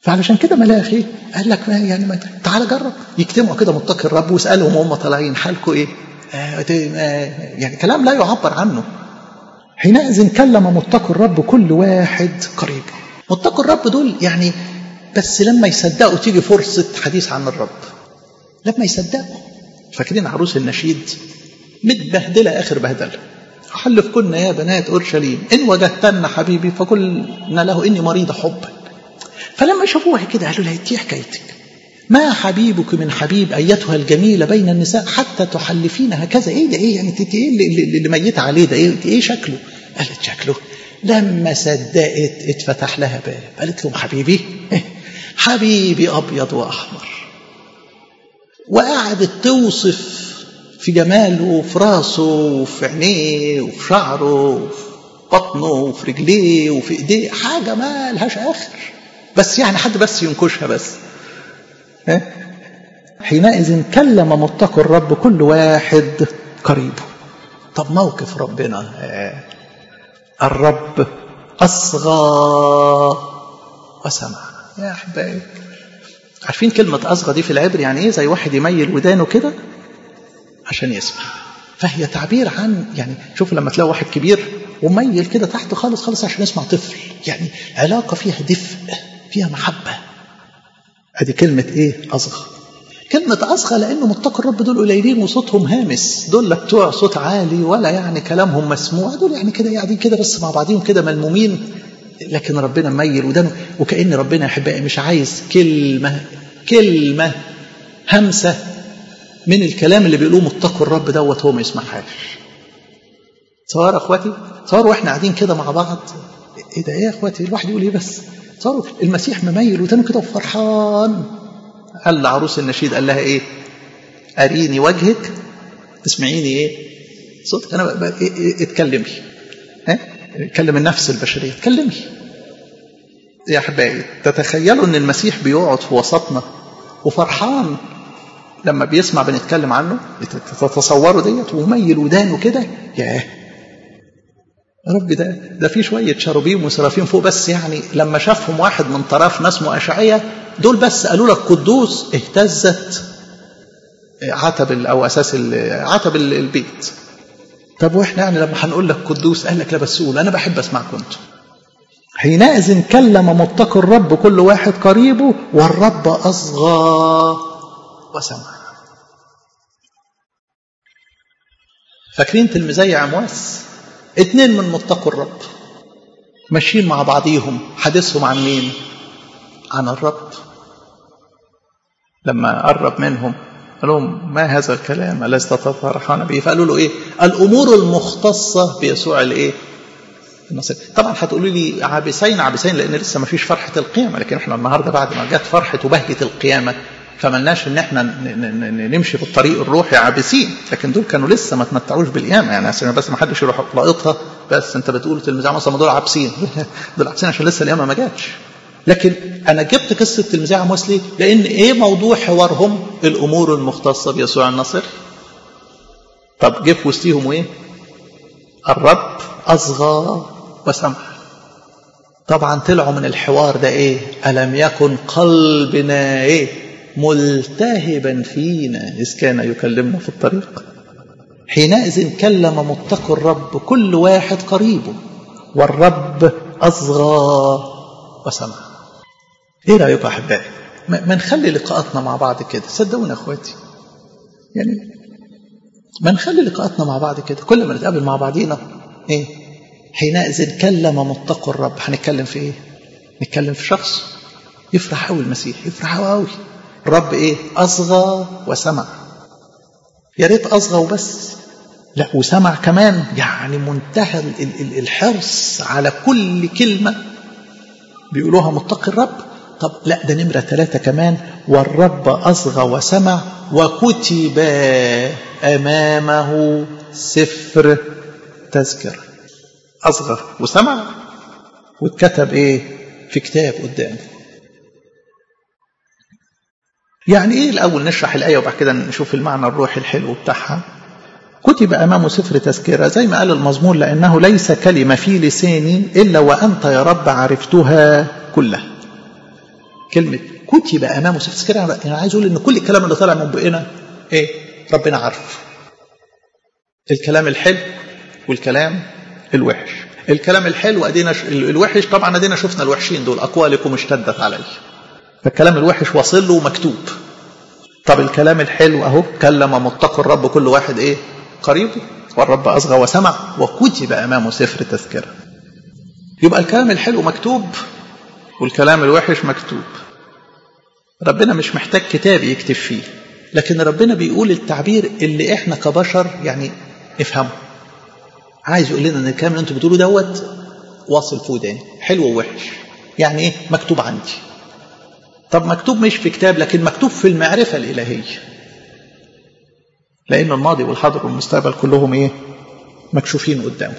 فعلشان كده ملاخي قال لك ما يعني ما تعال جرب. يجتمعوا كده متقي الرب ويسألهم وهم طالعين حالكم ايه؟ آه يعني كلام لا يعبر عنه. حينئذ كلم متقي الرب كل واحد قريب. متقي الرب دول يعني بس لما يصدقوا تيجي فرصة حديث عن الرب. لما يصدقوا. فاكرين عروس النشيد متبهدلة آخر بهدلة. حلفكن يا بنات أورشليم إن وجدتن حبيبي فقلنا له إني مريضة حبا. فلما شافوها كده قالوا لها إيه حكايتك؟ ما حبيبك من حبيب أيتها الجميلة بين النساء حتى تحلفين هكذا. إيه ده إيه يعني إيه اللي, اللي ميت عليه ده إيه, إيه شكله؟ قالت شكله. لما صدقت اتفتح لها باب. قالت لهم حبيبي حبيبي أبيض وأحمر. وقعدت توصف في جماله وفي راسه وفي عينيه وفي شعره وفي بطنه وفي رجليه وفي ايديه. حاجة ما لهاش آخر. بس يعني حد بس ينكشها بس. حينئذ كلم متقي الرب كل واحد قريبه. طب موقف ربنا الرب أصغى وسمع. يا أحبائي عارفين كلمة أصغى دي في العبر يعني إيه؟ زي واحد يميل ودانه كده عشان يسمع. فهي تعبير عن يعني شوف لما تلاقي واحد كبير وميل كده تحت خالص خالص عشان يسمع طفل. يعني علاقة فيها دفء فيها محبة. ادي كلمة ايه؟ أصغى. كلمة أصغى لأنه متقي الرب دول قليلين وصوتهم هامس. دول لا بتوع صوت عالي ولا يعني كلامهم مسموع. دول يعني كده قاعدين كده بس مع بعضهم كده ملمومين. لكن ربنا ميل ودانه وكأن ربنا يا أحبائي مش عايز كلمة كلمة همسة من الكلام اللي بيقولوه متقي الرب دوت هو ما يسمعهاش. تصور اخواتي تصور واحنا قاعدين كده مع بعض. ايه ده ايه يا اخواتي الواحد يقول ايه بس. تصوروا المسيح مميل ودانه كده وفرحان. قال لعروس النشيد قال لها ايه؟ اريني وجهك اسمعيني ايه صوتك. انا بقى إيه إيه اتكلمي. ها اتكلم النفس البشريه اتكلمي. يا احبائي تتخيلوا ان المسيح بيقعد في وسطنا وفرحان لما بيسمع بنتكلم عنه؟ تتصوروا ديت وميل ودانه كده. ياه يا رب ده ده في شويه شروبيم وسرافيم فوق بس. يعني لما شافهم واحد من طرف ناس مؤشعيه دول بس قالوا لك قدوس اهتزت عتب او اساس عتب البيت. طب واحنا يعني لما هنقول لك قدوس قال لك لا بس قول انا بحب اسمعكم انتم. حينئذ كلم متقي الرب كل واحد قريبه والرب أصغى وسمع. فاكرين تلميذي عمواس؟ اتنين من متقي الرب ماشيين مع بعضيهم حديثهم عن مين؟ عن الرب. لما قرب منهم قال لهم ما هذا الكلام الذي تتفرحون به؟ فقالوا له ايه؟ الامور المختصه بيسوع الايه؟ النصير. طبعا هتقولوا لي عابسين عابسين لان لسه ما فيش فرحه القيامه. لكن احنا النهارده بعد ما جت فرحه وبهجه القيامه فملناش ان احنا نمشي في الطريق الروحي عابسين. لكن دول كانوا لسه ما تمتعوش بالقيامه. يعني عشان بس ما حدش يروح لاقطها بس انت بتقول تلميذ عمواس دول عابسين. دول عابسين عشان لسه القيامه ما جاتش. لكن انا جبت قصه تلميذ عمواس ليه؟ لان ايه موضوع حوارهم؟ الامور المختصه بيسوع الناصر. طب جه في وسطيهم ايه؟ الرب اصغى وسمع. طبعا طلعوا من الحوار ده ايه؟ ألم يكن قلبنا ايه؟ ملتهبا فينا إذ كان يكلمنا في الطريق. حينئذ كلم متقي الرب كل واحد قريبه والرب أصغى وسمع. ايه رأيكم أحبائي؟ ما نخلي لقاءاتنا مع بعض كده. صدقونا أخواتي يعني ما نخلي لقاءاتنا مع بعض كده. كل ما نتقابل مع بعضينا ايه؟ حينئذ كلم متقي الرب. هنتكلم في ايه؟ نتكلم في شخص يفرح قوي المسيح يفرح قوي. الرب ايه؟ اصغى وسمع. يا ريت اصغى وبس، لا وسمع كمان. يعني منتهى الحرص على كل كلمه بيقولوها متقي الرب. طب لا ده نمره ثلاثه كمان. والرب اصغى وسمع وكتب امامه سفر تذكره. أصغر وسمع واتكتب إيه؟ في كتاب قدامه. يعني إيه الأول نشرح الآية وبعد كده نشوف المعنى الروحي الحلو بتاعها. كتب أمامه سفر تذكرة زي ما قال المزمور لأنه ليس كلمة في لساني إلا وأنت يا رب عرفتها كلها. كلمة كتب أمامه سفر تذكرة، يعني عايز أقول إن كل الكلام اللي طالع من بقنا إيه؟ ربنا عارف. الكلام الحلو والكلام الوحش. الكلام الحلو أدينا ش... الوحش طبعا أدينا شفنا الوحشين دول أقوالكم اشتدت علي، فالكلام الوحش واصل له ومكتوب. طب الكلام الحلو أهو كلم متقي الرب كل واحد إيه؟ قريبه، والرب أصغى وسمع وكتب أمامه سفر تذكرة. يبقى الكلام الحلو مكتوب والكلام الوحش مكتوب. ربنا مش محتاج كتاب يكتب فيه، لكن ربنا بيقول التعبير اللي احنا كبشر يعني نفهمه. عايز يقول لنا ان الكلام اللي انتوا بتقولوه دوت واصل في وداني، حلو ووحش. يعني ايه؟ مكتوب عندي. طب مكتوب مش في كتاب، لكن مكتوب في المعرفة الإلهية، لأن الماضي والحاضر والمستقبل كلهم ايه؟ مكشوفين قدامه.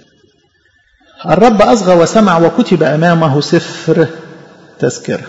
الرب أصغى وسمع وكتب أمامه سفر تذكرة.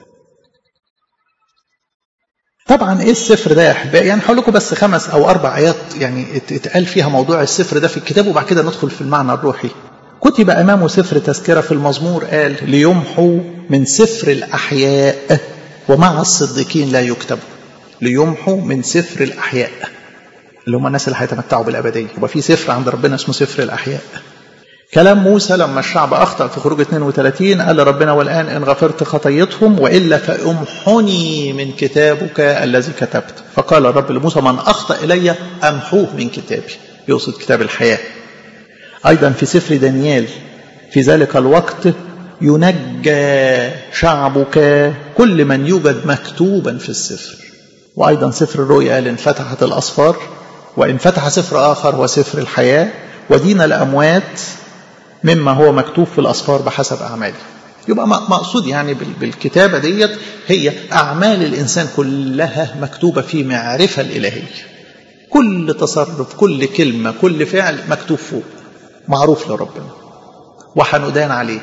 طبعا ايه السفر ده يا احبائي؟ يعني هقول لكم بس خمس او اربع ايات يعني اتقال فيها موضوع السفر ده في الكتاب، وبعد كده ندخل في المعنى الروحي. كتب امامه سفر تذكرة في المزمور قال ليمحو من سفر الاحياء ومع الصديقين لا يكتب. ليمحو من سفر الاحياء اللي هم الناس اللي هيتمتعوا بالابديه، يبقى في سفر عند ربنا اسمه سفر الاحياء. كلام موسى لما الشعب أخطأ في خروج اثنين وثلاثين قال ربنا والآن إن غفرت خطيتهم وإلا فأمحني من كتابك الذي كتبت. فقال الرب لموسى من أخطأ إلي أمحوه من كتابي، يقصد كتاب الحياة. أيضا في سفر دانيال في ذلك الوقت ينجى شعبك كل من يوجد مكتوبا في السفر. وأيضا سفر الرؤيا قال انفتحت الأسفار، وإن فتح سفر آخر هو سفر الحياة ودين الأموات مما هو مكتوب في الأسفار بحسب أعماله. يبقى مقصود يعني بالكتابة ديت هي أعمال الإنسان كلها مكتوبة في معرفة الإلهية. كل تصرف، كل كلمة، كل فعل مكتوب فوق، معروف لربنا وحندان عليه.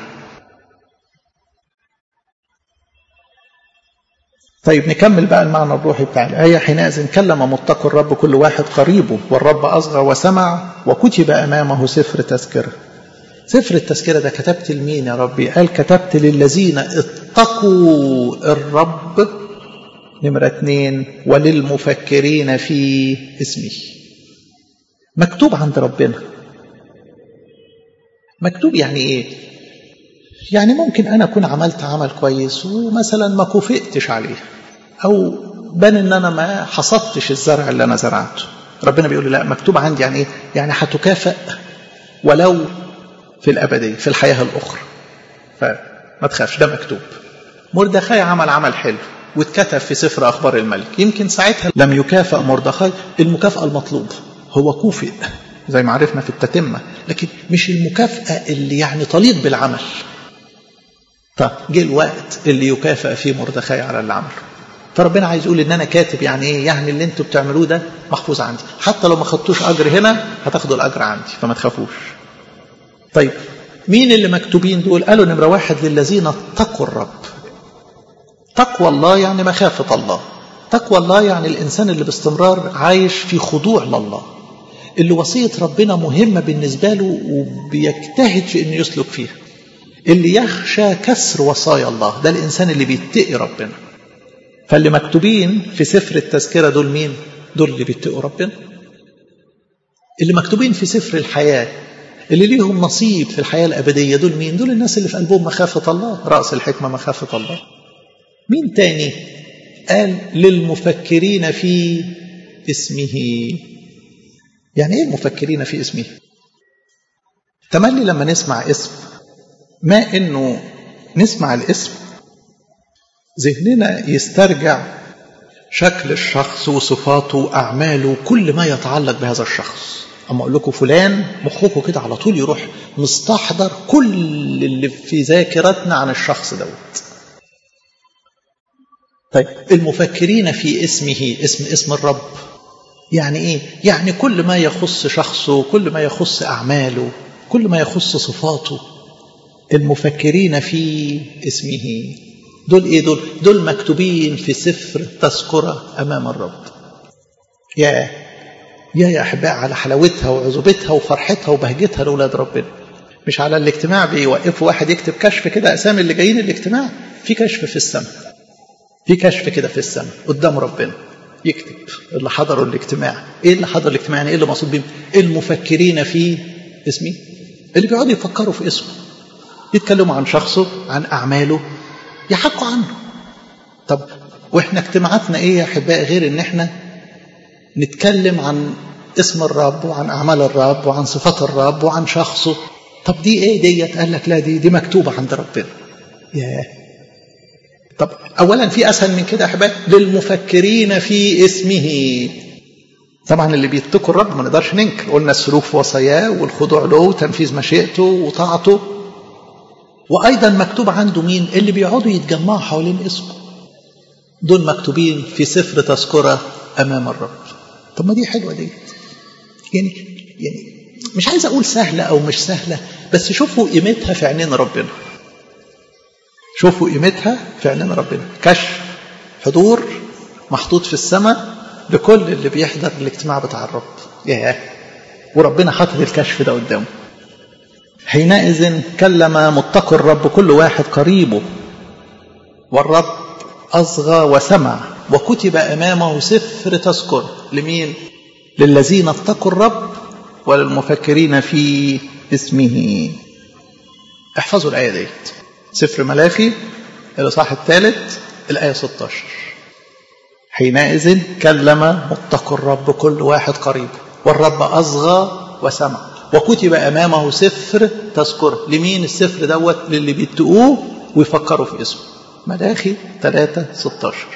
طيب نكمل بقى المعنى الروحي بتاع الآية. حينئذ كلم متقي الرب كل واحد قريبه والرب أصغى وسمع وكتب أمامه سفر تذكرة. سفر التذكرة ده كتبت لمين يا ربي؟ قال كتبت للذين اتقوا الرب نمرة اثنين وللمفكرين في اسمه. مكتوب عند ربنا. مكتوب يعني ايه؟ يعني ممكن أنا أكون عملت عمل كويس ومثلا ما كفئتش عليه، أو بان إن أنا ما حصدتش الزرع اللي أنا زرعته. ربنا بيقول لي لا، مكتوب عندي يعني إيه؟ يعني هتكافئ ولو في الأبدية في الحياة الأخرى، فما تخافش، ده مكتوب. مردخاي عمل عمل حلو واتكتب في سفر أخبار الملك، يمكن ساعتها لم يكافئ مردخاي المكافأة المطلوبة، هو كوفئ زي ما عرفنا في التتمة، لكن مش المكافأة اللي يعني تليق بالعمل. طب جه الوقت اللي يكافئ فيه مردخاي على اللي عمله. فربنا عايز يقول ان انا كاتب يعني ايه؟ يعني اللي انتوا بتعملوه ده محفوظ عندي، حتى لو ما خدتوش اجر هنا هتاخدوا الاجر عندي، فما تخافوش. طيب مين اللي مكتوبين دول؟ قالوا نمرة واحد للذين اتقوا الرب. تقوى الله يعني مخافة الله. تقوى الله يعني الإنسان اللي باستمرار عايش في خضوع لله، اللي وصية ربنا مهمة بالنسبة له وبيجتهد في أنه يسلك فيها، اللي يخشى كسر وصايا الله، ده الإنسان اللي بيتقي ربنا. فاللي مكتوبين في سفر التذكرة دول مين؟ دول اللي بيتقوا ربنا. اللي مكتوبين في سفر الحياة اللي ليهم نصيب في الحياة الأبدية دول مين؟ دول الناس اللي في قلبهم مخافة الله، رأس الحكمة مخافة الله. مين تاني؟ قال للمفكرين في اسمه. يعني ايه المفكرين في اسمه؟ تملي لما نسمع اسم، ما انه نسمع الاسم ذهننا يسترجع شكل الشخص وصفاته وأعماله كل ما يتعلق بهذا الشخص. أما أقول لكم فلان، مخكم كده على طول يروح مستحضر كل اللي في ذاكرتنا عن الشخص دوت. طيب المفكرين في اسمه، اسم اسم الرب يعني ايه؟ يعني كل ما يخص شخصه، كل ما يخص أعماله، كل ما يخص صفاته. المفكرين في اسمه دول ايه؟ دول دول مكتوبين في سفر تذكرة أمام الرب. يا يا يا أحباء على حلاوتها وعذوبتها وفرحتها وبهجتها لأولاد ربنا. مش على الاجتماع بيوقفوا واحد يكتب كشف كده أسامي اللي جايين الاجتماع، في كشف في السماء، في كشف كده في السماء قدام ربنا يكتب اللي حضروا الاجتماع. ايه اللي حضر الاجتماع؟ يعني ايه اللي مقصود بيهم؟ المفكرين في اسمي، اللي بيقعدوا يفكروا في اسمه، يتكلموا عن شخصه، عن اعماله، يحكوا عنه. طب واحنا اجتماعاتنا ايه يا احبائي غير ان احنا نتكلم عن اسم الرب وعن اعمال الرب وعن صفات الرب وعن شخصه؟ طب دي ايه ديت؟ قال لك لا، دي دي مكتوبه عند ربنا. ياه. طب اولا في اسهل من كده يا احبائي؟ للمفكرين في اسمه. طبعا اللي بيتقوا الرب ما نقدرش ننكر، قلنا السلوك في وصاياه والخضوع له وتنفيذ مشيئته وطاعته. وايضا مكتوب عنده مين؟ اللي بيقعدوا يتجمعوا حوالين اسمه، دول مكتوبين في سفر تذكرة امام الرب. طب ما دي حلوه دي. يعني يعني مش عايز اقول سهله او مش سهله، بس شوفوا قيمتها في عينين ربنا. شوفوا قيمتها في عينين ربنا. كشف، حضور محطوط في السماء لكل اللي بيحضر الاجتماع بتاع الرب. ياه. وربنا حاطط الكشف ده قدامه. حينئذ كلم متقي الرب كل واحد قريبه، والرب أصغى وسمع، وكتب أمامه سفر تذكر. لمين؟ للذين اتقوا الرب وللمفكرين في اسمه. احفظوا الآية ديت، سفر ملاخي الإصحاح الثالث الآية ستة عشر. حينئذ كلم متقي الرب كل واحد قريبه، والرب أصغى وسمع، وكتب أمامه سفر تذكر. لمين السفر دوت؟ للي بيتقوه ويفكروا في اسمه. ملاخي ثلاثة ستة عشر.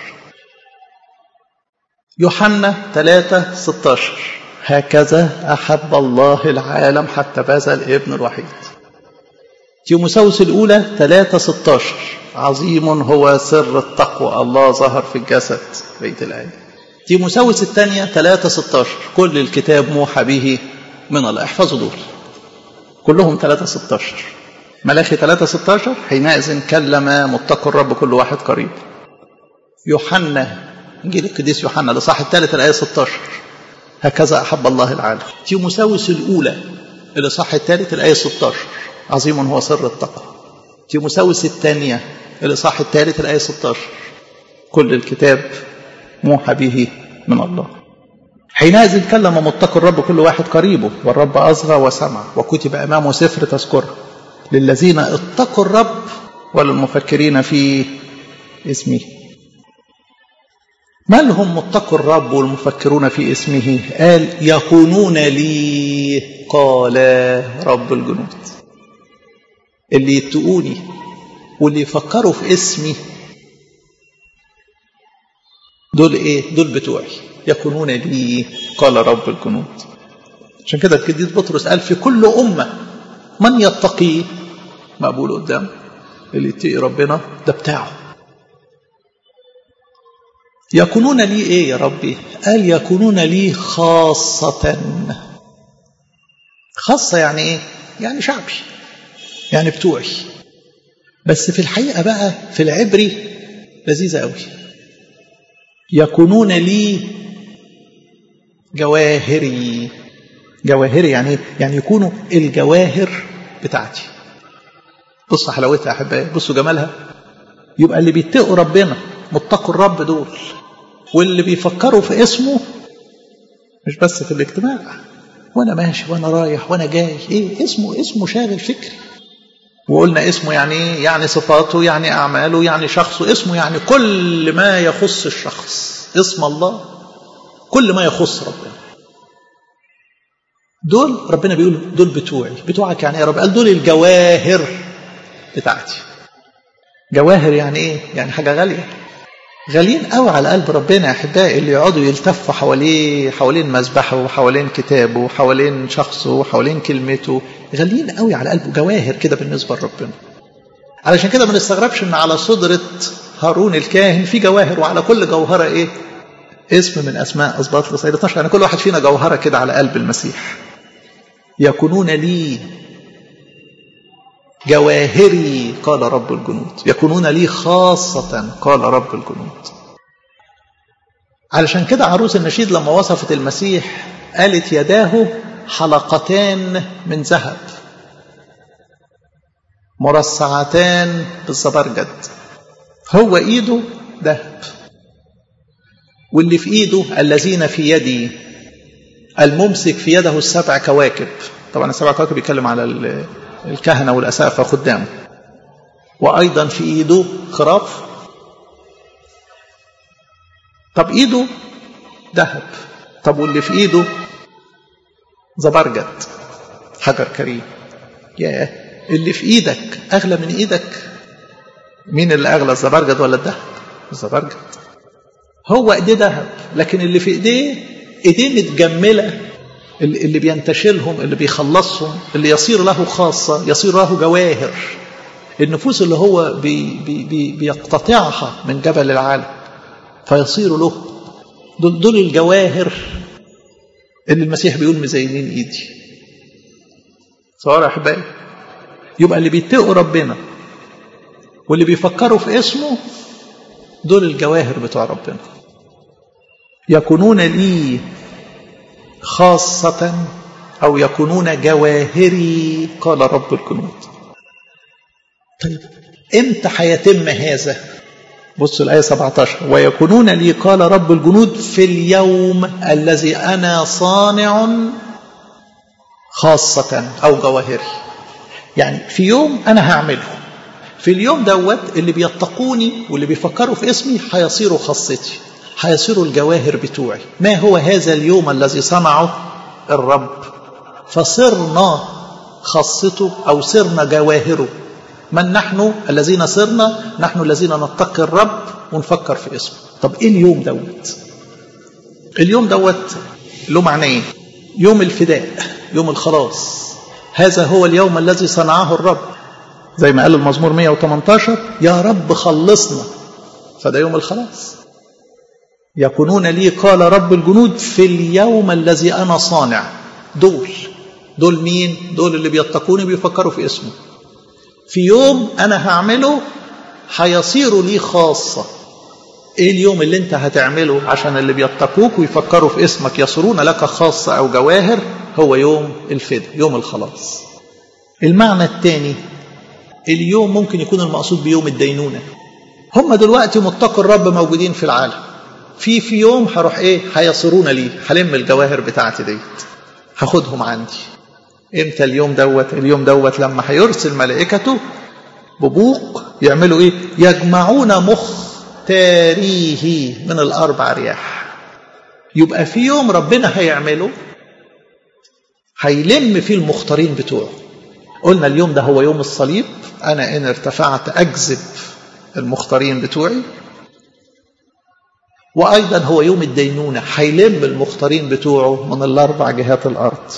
يوحنا ثلاثة ستة عشر. هكذا أحب الله العالم حتى بذل الابن الوحيد. تيموثاوس الأولى ثلاثة ستة عشر. عظيم هو سر التقوى، الله ظهر في الجسد. بيت الآية. تيموثاوس الثانية ثلاثة ستة عشر. كل الكتاب موحى به من الله. احفظوا دول كلهم ثلاثة ستة عشر. ملاخي ثلاثة ستة عشر. حينئذ كلم متقي الرب كل واحد قريب. يوحنا انجيل القديس يوحنا الاصحاح الثالث الايه ستة عشر. هكذا احب الله العالم. تيموثاوس الاولى الاصحاح الثالث الايه ستة عشر. عظيم هو سر التقوى. تيموثاوس الثانيه الاصحاح الثالث الايه ستة عشر. كل الكتاب موحى به من الله. حينئذ كلم متقي الرب كل واحد قريبه، والرب أصغى وسمع، وكتب أمامه سفر تذكر للذين اتقوا الرب وللمفكرين في اسمه. ما لهم متقوا الرب والمفكرون في اسمه؟ قال يكونون لي قال رب الجنود. اللي يتقوني واللي يفكروا في اسمي دول ايه؟ دول بتوعي. يكونون لي قال رب الجنود. عشان كده القديس بطرس قال في كل أمة من يتقي مقبول قدام. اللي يتقي ربنا ده بتاعه. يكونون لي ايه يا ربي؟ قال يكونون لي خاصة. خاصة يعني ايه؟ يعني شعبي، يعني بتوعي. بس في الحقيقة بقى في العبري لذيذة قوي. يكونون لي جواهري. جواهري يعني يعني يكونوا الجواهر بتاعتي. بصوا حلاوتها يا احبائي، بصوا جمالها. يبقى اللي بيتقوا ربنا متقوا الرب دول، واللي بيفكروا في اسمه مش بس في الاجتماع، وانا ماشي وانا رايح وانا جاي. ايه اسمه؟ اسمه شاغل فكري. وقلنا اسمه يعني ايه؟ يعني صفاته، يعني اعماله، يعني شخصه. اسمه يعني كل ما يخص الشخص. اسم الله كل ما يخص ربنا. دول ربنا بيقول دول بتوعي. بتوعك يعني يا رب؟ قال دول الجواهر بتاعتي. جواهر يعني ايه؟ يعني حاجة غالية. غاليين قوي على قلب ربنا يا احبائي، اللي يقعدوا يلتفوا حواليه، حوالين مذبحه وحوالين كتابه وحوالين شخصه وحوالين كلمته. غاليين قوي على قلبه، جواهر كده بالنسبة لربنا. علشان كده ما نستغربش ان على صدرة هارون الكاهن في جواهر، وعلى كل جوهرة ايه؟ اسم من اسماء اسباط لصيد اثناشر. يعني كل واحد فينا جوهرة كده على قلب المسيح. يكونون لي جواهري قال رب الجنود. يكونون لي خاصة قال رب الجنود. علشان كده عروس النشيد لما وصفت المسيح قالت يداه حلقتان من ذهب مرصعتان بالزبرجد. هو إيده ذهب، واللي في إيده الذين في يدي، الممسك في يده السبع كواكب. طبعا السبع كواكب بيتكلم على الكهنة والأساقفة خدامه. وأيضا في إيده خراف. طب إيده ذهب، طب واللي في إيده زبرجد حجر كريم. ياه، اللي في إيدك أغلى من إيدك. مين اللي أغلى، الزبرجد ولا الذهب؟ الزبرجد. هو إيديه ذهب، لكن اللي في إيديه إيديه متجملة، اللي بينتشلهم، اللي بيخلصهم، اللي يصير له خاصة، يصير له جواهر. النفوس اللي هو بي بي بي بيقتطعها من جبل العالم فيصير له، دول, دول الجواهر اللي المسيح بيقول مزينين إيدي. صار أحبائي، يبقى اللي بيتقوا ربنا واللي بيفكروا في اسمه دول الجواهر بتوع ربنا. يكونون لي خاصة أو يكونون جواهري قال رب الجنود. طيب امتى هيتم هذا؟ بصوا الآية سبعة عشر، ويكونون لي قال رب الجنود في اليوم الذي أنا صانع خاصة أو جواهري. يعني في يوم أنا هعمله، في اليوم دوت اللي بيتقوني واللي بيفكروا في اسمي هيصيروا خاصتي، هيصيروا الجواهر بتوعي. ما هو هذا اليوم الذي صنعه الرب؟ فصرنا خاصته أو صرنا جواهره. من نحن الذين صرنا؟ نحن الذين نتقي الرب ونفكر في اسمه. طب إيه اليوم دوت؟ اليوم دوت له معنى. يوم الفداء، يوم الخلاص. هذا هو اليوم الذي صنعه الرب، زي ما قال المزمور مئة وثمانية عشر يا رب خلصنا. فده يوم الخلاص. يكونون لي قال رب الجنود في اليوم الذي أنا صانع. دول دول مين؟ دول اللي بيتقوني بيفكروا في اسمه. في يوم أنا هعمله هيصيروا لي خاصة. إيه اليوم اللي أنت هتعمله عشان اللي بيتقوك ويفكروا في اسمك يصيرون لك خاصة أو جواهر؟ هو يوم الفداء، يوم الخلاص. المعنى الثاني، اليوم ممكن يكون المقصود بيوم الدينونة. هم دلوقتي متقوا الرب موجودين في العالم، في في يوم هروح ايه؟ هيصيرون لي، هلم الجواهر بتاعتي ديت هاخدهم عندي. امتى اليوم دوت؟ اليوم دوت لما هيرسل ملائكته ببوق يعملوا ايه؟ يجمعون مختاريه من الاربع رياح. يبقى في يوم ربنا هيعمله هيلم فيه المختارين بتوعه. قلنا اليوم ده هو يوم الصليب، انا ان ارتفعت اجذب المختارين بتوعي. وأيضا هو يوم الدينونة، هيلم المختارين بتوعه من الأربع جهات الأرض.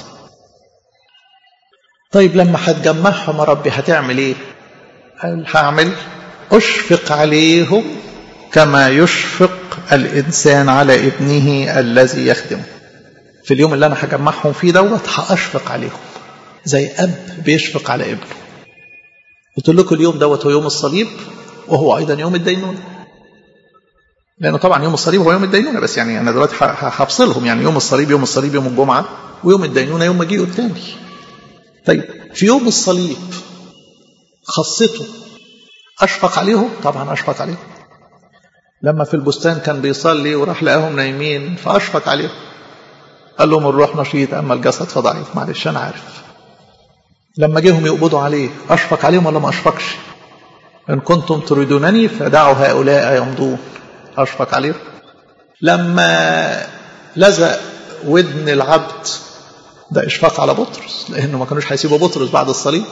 طيب لما هتجمعهم يا ربي هتعمل إيه؟ هعمل أشفق عليهم كما يشفق الإنسان على ابنه الذي يخدمه. في اليوم اللي أنا هجمعهم فيه دوت هأشفق عليهم زي أب بيشفق على ابنه. قلت لكم اليوم دوت هو يوم الصليب، وهو أيضا يوم الدينونة. لأنه طبعا يوم الصليب هو يوم الدينونة، بس يعني أنا دلوقتي هفصلهم. يعني يوم الصليب يوم الصليب يوم الجمعة، ويوم الدينونة يوم مجيئه الثاني. طيب في يوم الصليب خاصته أشفق عليهم؟ طبعا أشفق عليهم. لما في البستان كان بيصلي وراح لقاهم نايمين فأشفق عليهم، قال لهم الروح نشيط أما الجسد فضعيف. معلش أنا عارف. لما جيهم يقبضوا عليه أشفق عليهم ولا ما أشفقش؟ إن كنتم تريدونني فدعوا هؤلاء يمضون. أشفق عليهم. لما لزق ودن العبد ده إشفاق على بطرس، لأنه ما كانوش هيسيبوا بطرس بعد الصليب.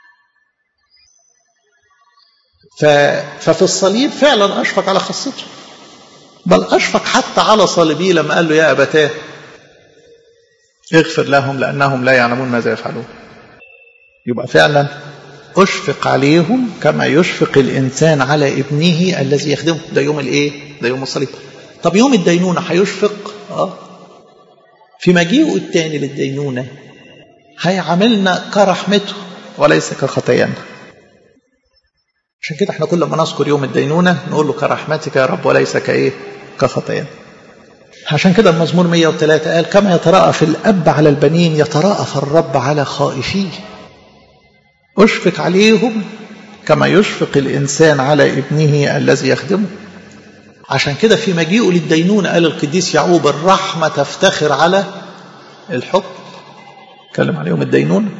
ففي الصليب فعلا أشفق على خاصته، بل أشفق حتى على صليبيه لما قال له يا أبتاه اغفر لهم لأنهم لا يعلمون ماذا يفعلون. يبقى فعلا أشفق عليهم كما يشفق الإنسان على ابنه الذي يخدمه. ده يوم الإيه؟ ده يوم الصليب. طب يوم الدينونة هيشفق؟ آه في مجيئه الثاني للدينونة هيعاملنا كرحمته وليس كخطايانا. عشان كده احنا كل ما نذكر يوم الدينونة نقول له كرحمتك يا رب وليس كايه كخطايانا. عشان كده المزمور مئة وثلاثة قال كما يتراءف الأب على البنين يتراءف الرب على خائفيه. أشفق عليهم كما يشفق الإنسان على ابنه الذي يخدمه. عشان كده في مجيئه للدينونة قال القديس يعقوب الرحمة تفتخر على الحب، اتكلم عليهم الدينونة.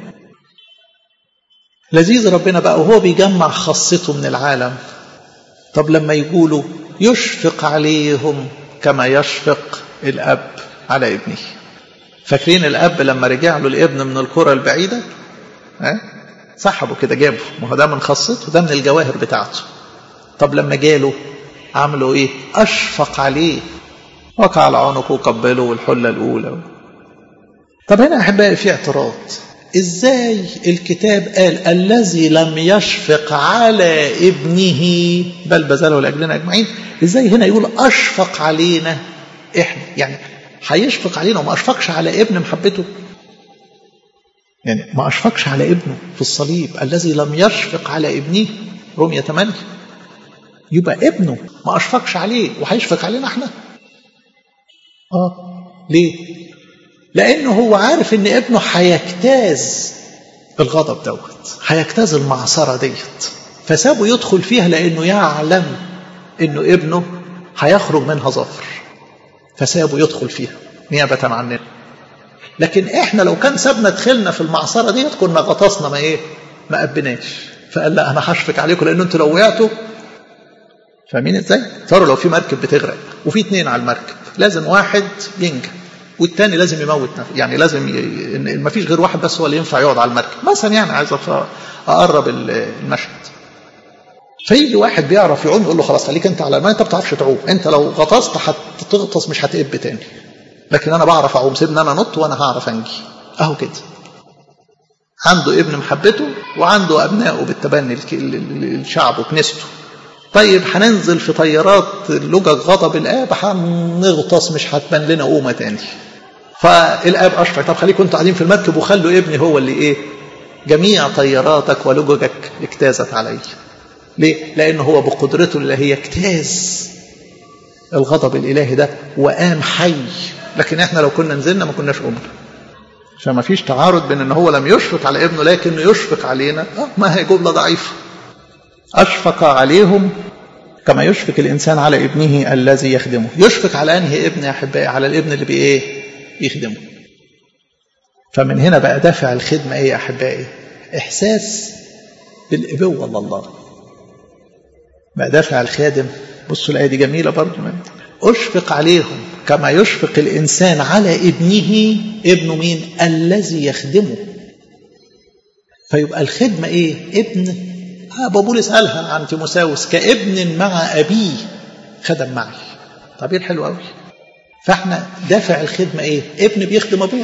لذيذ ربنا بقى وهو بيجمع خاصته من العالم. طب لما يقولوا يشفق عليهم كما يشفق الأب على ابنه. فاكرين الأب لما رجع له الابن من القرى البعيدة ها سحبه كده جابه، ما هو ده من خاصته، ده من الجواهر بتاعته. طب لما جاله عملوا ايه؟ أشفق عليه، وقع على عنقه وقبله والحلة الأولى. طب هنا أحبائي في اعتراض، إزاي الكتاب قال الذي لم يشفق على ابنه بل بذله لأجلنا أجمعين، إزاي هنا يقول أشفق علينا إحنا؟ يعني هيشفق علينا وما أشفقش على ابن محبته؟ يعني ما أشفقش على ابنه في الصليب، الذي لم يشفق على ابنه رومية ثمانية، يبقى ابنه ما أشفقش عليه وهيشفق علينا احنا؟ آه ليه؟ لأنه هو عارف إن ابنه هيجتاز الغضب دوت، هيجتاز المعصرة ديت، فسابه يدخل فيها لأنه يعلم إنه ابنه هيخرج منها ظافر، فسابه يدخل فيها نيابة عننا. لكن إحنا لو كان سابنا دخلنا في المعصرة ديت كنا غطسنا ما إيه؟ ما قبناش. فقال لا أنا هشفق عليكم لأنه أنتوا لو وقعتوا. فاهمين إزاي؟ صاروا لو في مركب بتغرق وفي اتنين على المركب، لازم واحد ينجح والتاني لازم يموت نفسه، يعني لازم ي... ما فيش غير واحد بس هو اللي ينفع يقعد على المركب مثلا، يعني عايز اقرب المشهد. فيجي واحد بيعرف يعوم يقول له خلاص خليك انت على الماء، انت ما بتعرفش تعوم، انت لو غطست هتغطس مش هتقب تاني، لكن انا بعرف اعوم، سيبني انا نط وانا هعرف انجي. اهو كده عنده ابن محبته وعنده ابنائه بالتبني الشعب وكنيسته. طيب هننزل في طيارات لجج غضب الاب هنغطس مش هتبان لنا قومه تاني. فالاب اشفق، طب خليكم انتوا قاعدين في المركب وخلوا ابني هو اللي ايه؟ جميع طياراتك ولججك اجتازت عليه. ليه؟ لانه هو بقدرته اللي هي اجتاز الغضب الالهي ده وقام حي. لكن احنا لو كنا نزلنا ما كناش قمنا. فما فيش تعارض بين ان هو لم يشفق على ابنه لكنه يشفق علينا. اه ما هي جمله ضعيفه. أشفق عليهم كما يشفق الإنسان على ابنه الذي يخدمه. يشفق على أنهي ابن يا أحبائي؟ على الابن اللي بإيه؟ يخدمه. فمن هنا بقى دافع الخدمة إيه يا أحبائي؟ إحساس بالإبوة لله. بقى دافع الخادم. بصوا الآية دي جميلة برضو، أشفق عليهم كما يشفق الإنسان على ابنه. ابنه مين؟ الذي يخدمه. فيبقى الخدمة إيه؟ ابن. أبو بولس قالها عن تيموساوس كابن مع أبيه خدم معي. تعبير حلو قوي. فاحنا دافع الخدمة إيه؟ ابن بيخدم أبوه.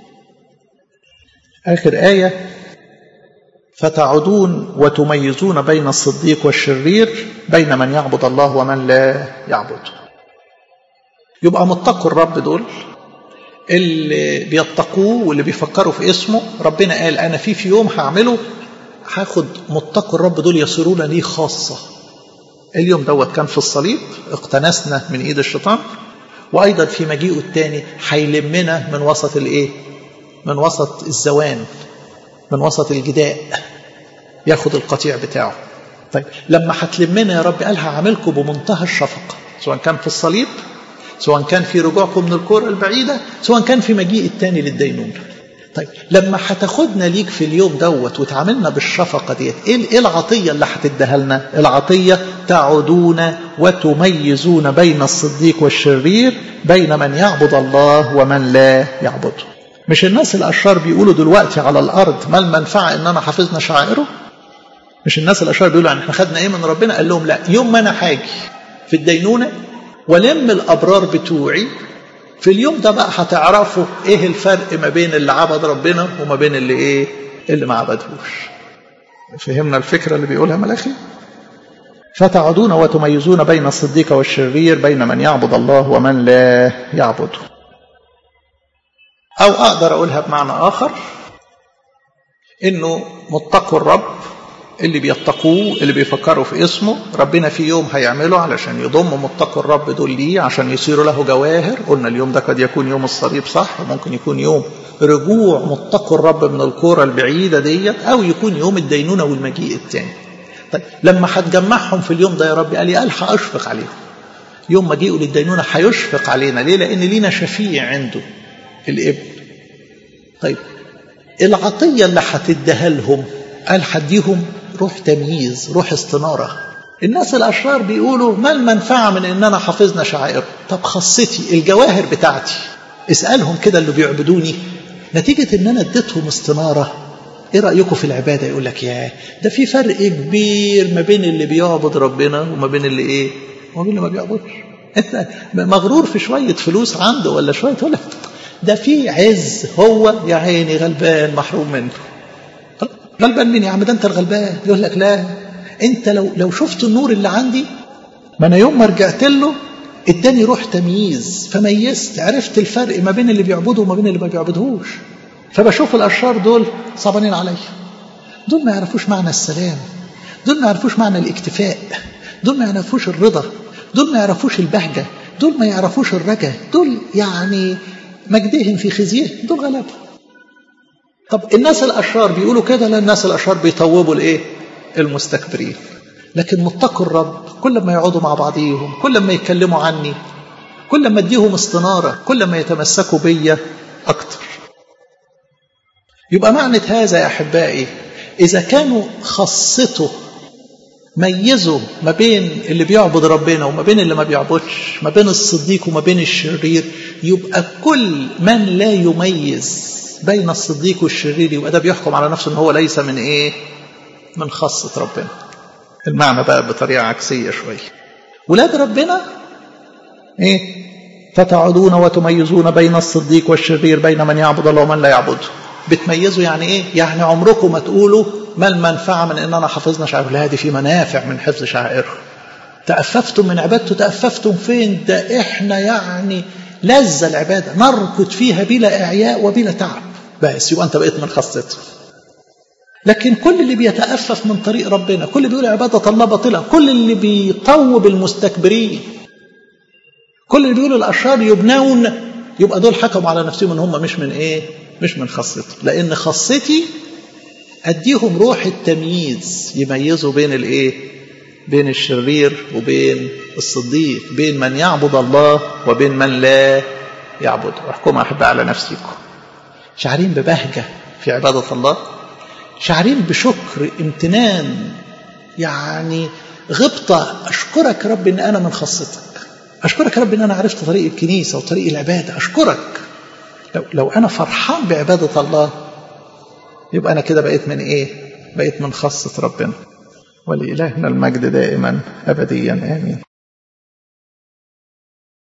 آخر آية فتعودون وتميزون بين الصديق والشرير بين من يعبد الله ومن لا يعبده. يبقى متقوا الرب دول اللي بيتقوه واللي بيفكروا في اسمه. ربنا قال أنا في في يوم هعمله هاخد متقوا الرب دول يصيرون لي خاصة. اليوم دوت كان في الصليب اقتنسنا من ايد الشيطان، وايضا في مجيئه الثاني هيلمنا من وسط الايه؟ من وسط الزوان، من وسط الجداء، ياخد القطيع بتاعه. طيب لما هتلمنا يا رب قال هعملكم بمنتهى الشفقة، سواء كان في الصليب، سواء كان في رجوعكم من القرى البعيدة، سواء كان في مجيء الثاني للدينونة. طيب لما هتاخدنا ليك في اليوم دوت وتعاملنا بالشفقة ديت، ايه العطية اللي هتديها لنا؟ العطية تعودون وتميزون بين الصديق والشرير بين من يعبد الله ومن لا يعبده. مش الناس الأشرار بيقولوا دلوقتي على الأرض ما المنفعة إننا حفظنا شعائره؟ مش الناس الأشرار بيقولوا يعني احنا خدنا ايه من ربنا؟ قال لهم لا، يوم ما أنا هاجي في الدينونة ولم الأبرار بتوعي، في اليوم ده بقى هتعرفوا ايه الفرق ما بين اللي عبد ربنا وما بين اللي ايه؟ اللي ما عبدهوش. فهمنا الفكرة اللي بيقولها ملاخي؟ فتعودون وتميزون بين الصديق والشرير بين من يعبد الله ومن لا يعبده. أو أقدر أقولها بمعنى آخر، إنه متقوا الرب اللي بيتقوه اللي بيفكروا في اسمه، ربنا في يوم هيعمله علشان يضم متقوا الرب دول ليه عشان يصيروا له جواهر. قلنا اليوم ده قد يكون يوم الصليب صح، وممكن يكون يوم رجوع متقوا الرب من القرى البعيدة ديت، أو يكون يوم الدينونة والمجيء الثاني. طيب لما هتجمعهم في اليوم ده يا رب، قال لي قال هأشفق عليهم. يوم ما جيئوا للدينونة هيشفق علينا. ليه؟ لأن لينا شفيع عنده الابن. طيب العطية اللي هتديها لهم، قال هديهم روح تمييز، روح استنارة. الناس الأشرار بيقولوا ما المنفعة من إن أنا حافظنا شعائر؟ طب خاصتي الجواهر بتاعتي، اسألهم كده اللي بيعبدوني، نتيجة إن أنا اديتهم استنارة، إيه رأيكم في العبادة؟ يقول لك ياه ده في فرق كبير ما بين اللي بيعبد ربنا وما بين اللي إيه وما بين اللي ما بيعبدش. أنت مغرور في شوية فلوس عنده ولا شوية، تقول لك ده في عز، هو يا عيني غلبان محروم منه. غلبان مين يا عم؟ ده أنت الغلبان. يقول لك لا، أنت لو لو شفت النور اللي عندي، ما أنا يوم ما رجعت له اداني روح تمييز، فميزت، عرفت الفرق ما بين اللي بيعبدوا وما بين اللي ما بيعبدوش. فبشوف الأشرار دول صعبانين عليا، دول ما يعرفوش معنى السلام، دول ما يعرفوش معنى الاكتفاء، دول ما يعرفوش الرضا، دول ما يعرفوش البهجة، دول ما يعرفوش الرجاء، دول يعني مجدهم في خزيه، دول غلبة. طب الناس الأشرار بيقولوا كده؟ لا، الناس الأشرار بيطوبوا الايه؟ المستكبرين. لكن متقوا الرب كل ما يقعدوا مع بعضيهم، كل ما يتكلموا عني، كل ما اديهم استنارة، كل ما يتمسكوا بيا أكتر. يبقى معنى هذا يا أحبائي، إذا كانوا خاصته ميزوا ما بين اللي بيعبد ربنا وما بين اللي ما بيعبدش، ما بين الصديق وما بين الشرير، يبقى كل من لا يميز بين الصديق والشرير يبقى ده بيحكم على نفسه ان هو ليس من ايه؟ من خاصة ربنا. المعنى بقى بطريقة عكسية شوية. ولاد ربنا ايه؟ فتعودون وتميزون بين الصديق والشرير، بين من يعبد الله ومن لا يعبده. بتميزوا يعني ايه؟ يعني عمركم ما تقولوا ما المنفعة من ان انا حفظنا شعائر. لا، دي في منافع من حفظ شعائره. تأففتم من عبادته، تأففتم فين؟ ده احنا يعني لذة العبادة نركض فيها بلا إعياء وبلا تعب، بس يبقى أنت بقيت من خاصته. لكن كل اللي بيتأفف من طريق ربنا، كل اللي بيقول عبادة الله باطلة، كل اللي بيطوب المستكبرين، كل اللي بيقول الأشرار يبنون، يبقى دول حكموا على نفسهم ان هم مش من ايه؟ مش من خاصته. لأن خاصتي أديهم روح التمييز، يميزوا بين الايه؟ بين الشرير وبين الصديق، بين من يعبد الله وبين من لا يعبده. احكموا أحب على نفسكم. شعرين ببهجة في عبادة الله، شعرين بشكر، امتنان، يعني غبطة. أشكرك رب إن أنا من خاصتك، أشكرك رب إن أنا عرفت طريق الكنيسة وطريق العبادة، أشكرك. لو, لو أنا فرحان بعبادة الله يبقى أنا كده بقيت من إيه؟ بقيت من خاصة ربنا. ولإلهنا المجد دائما أبديا آمين.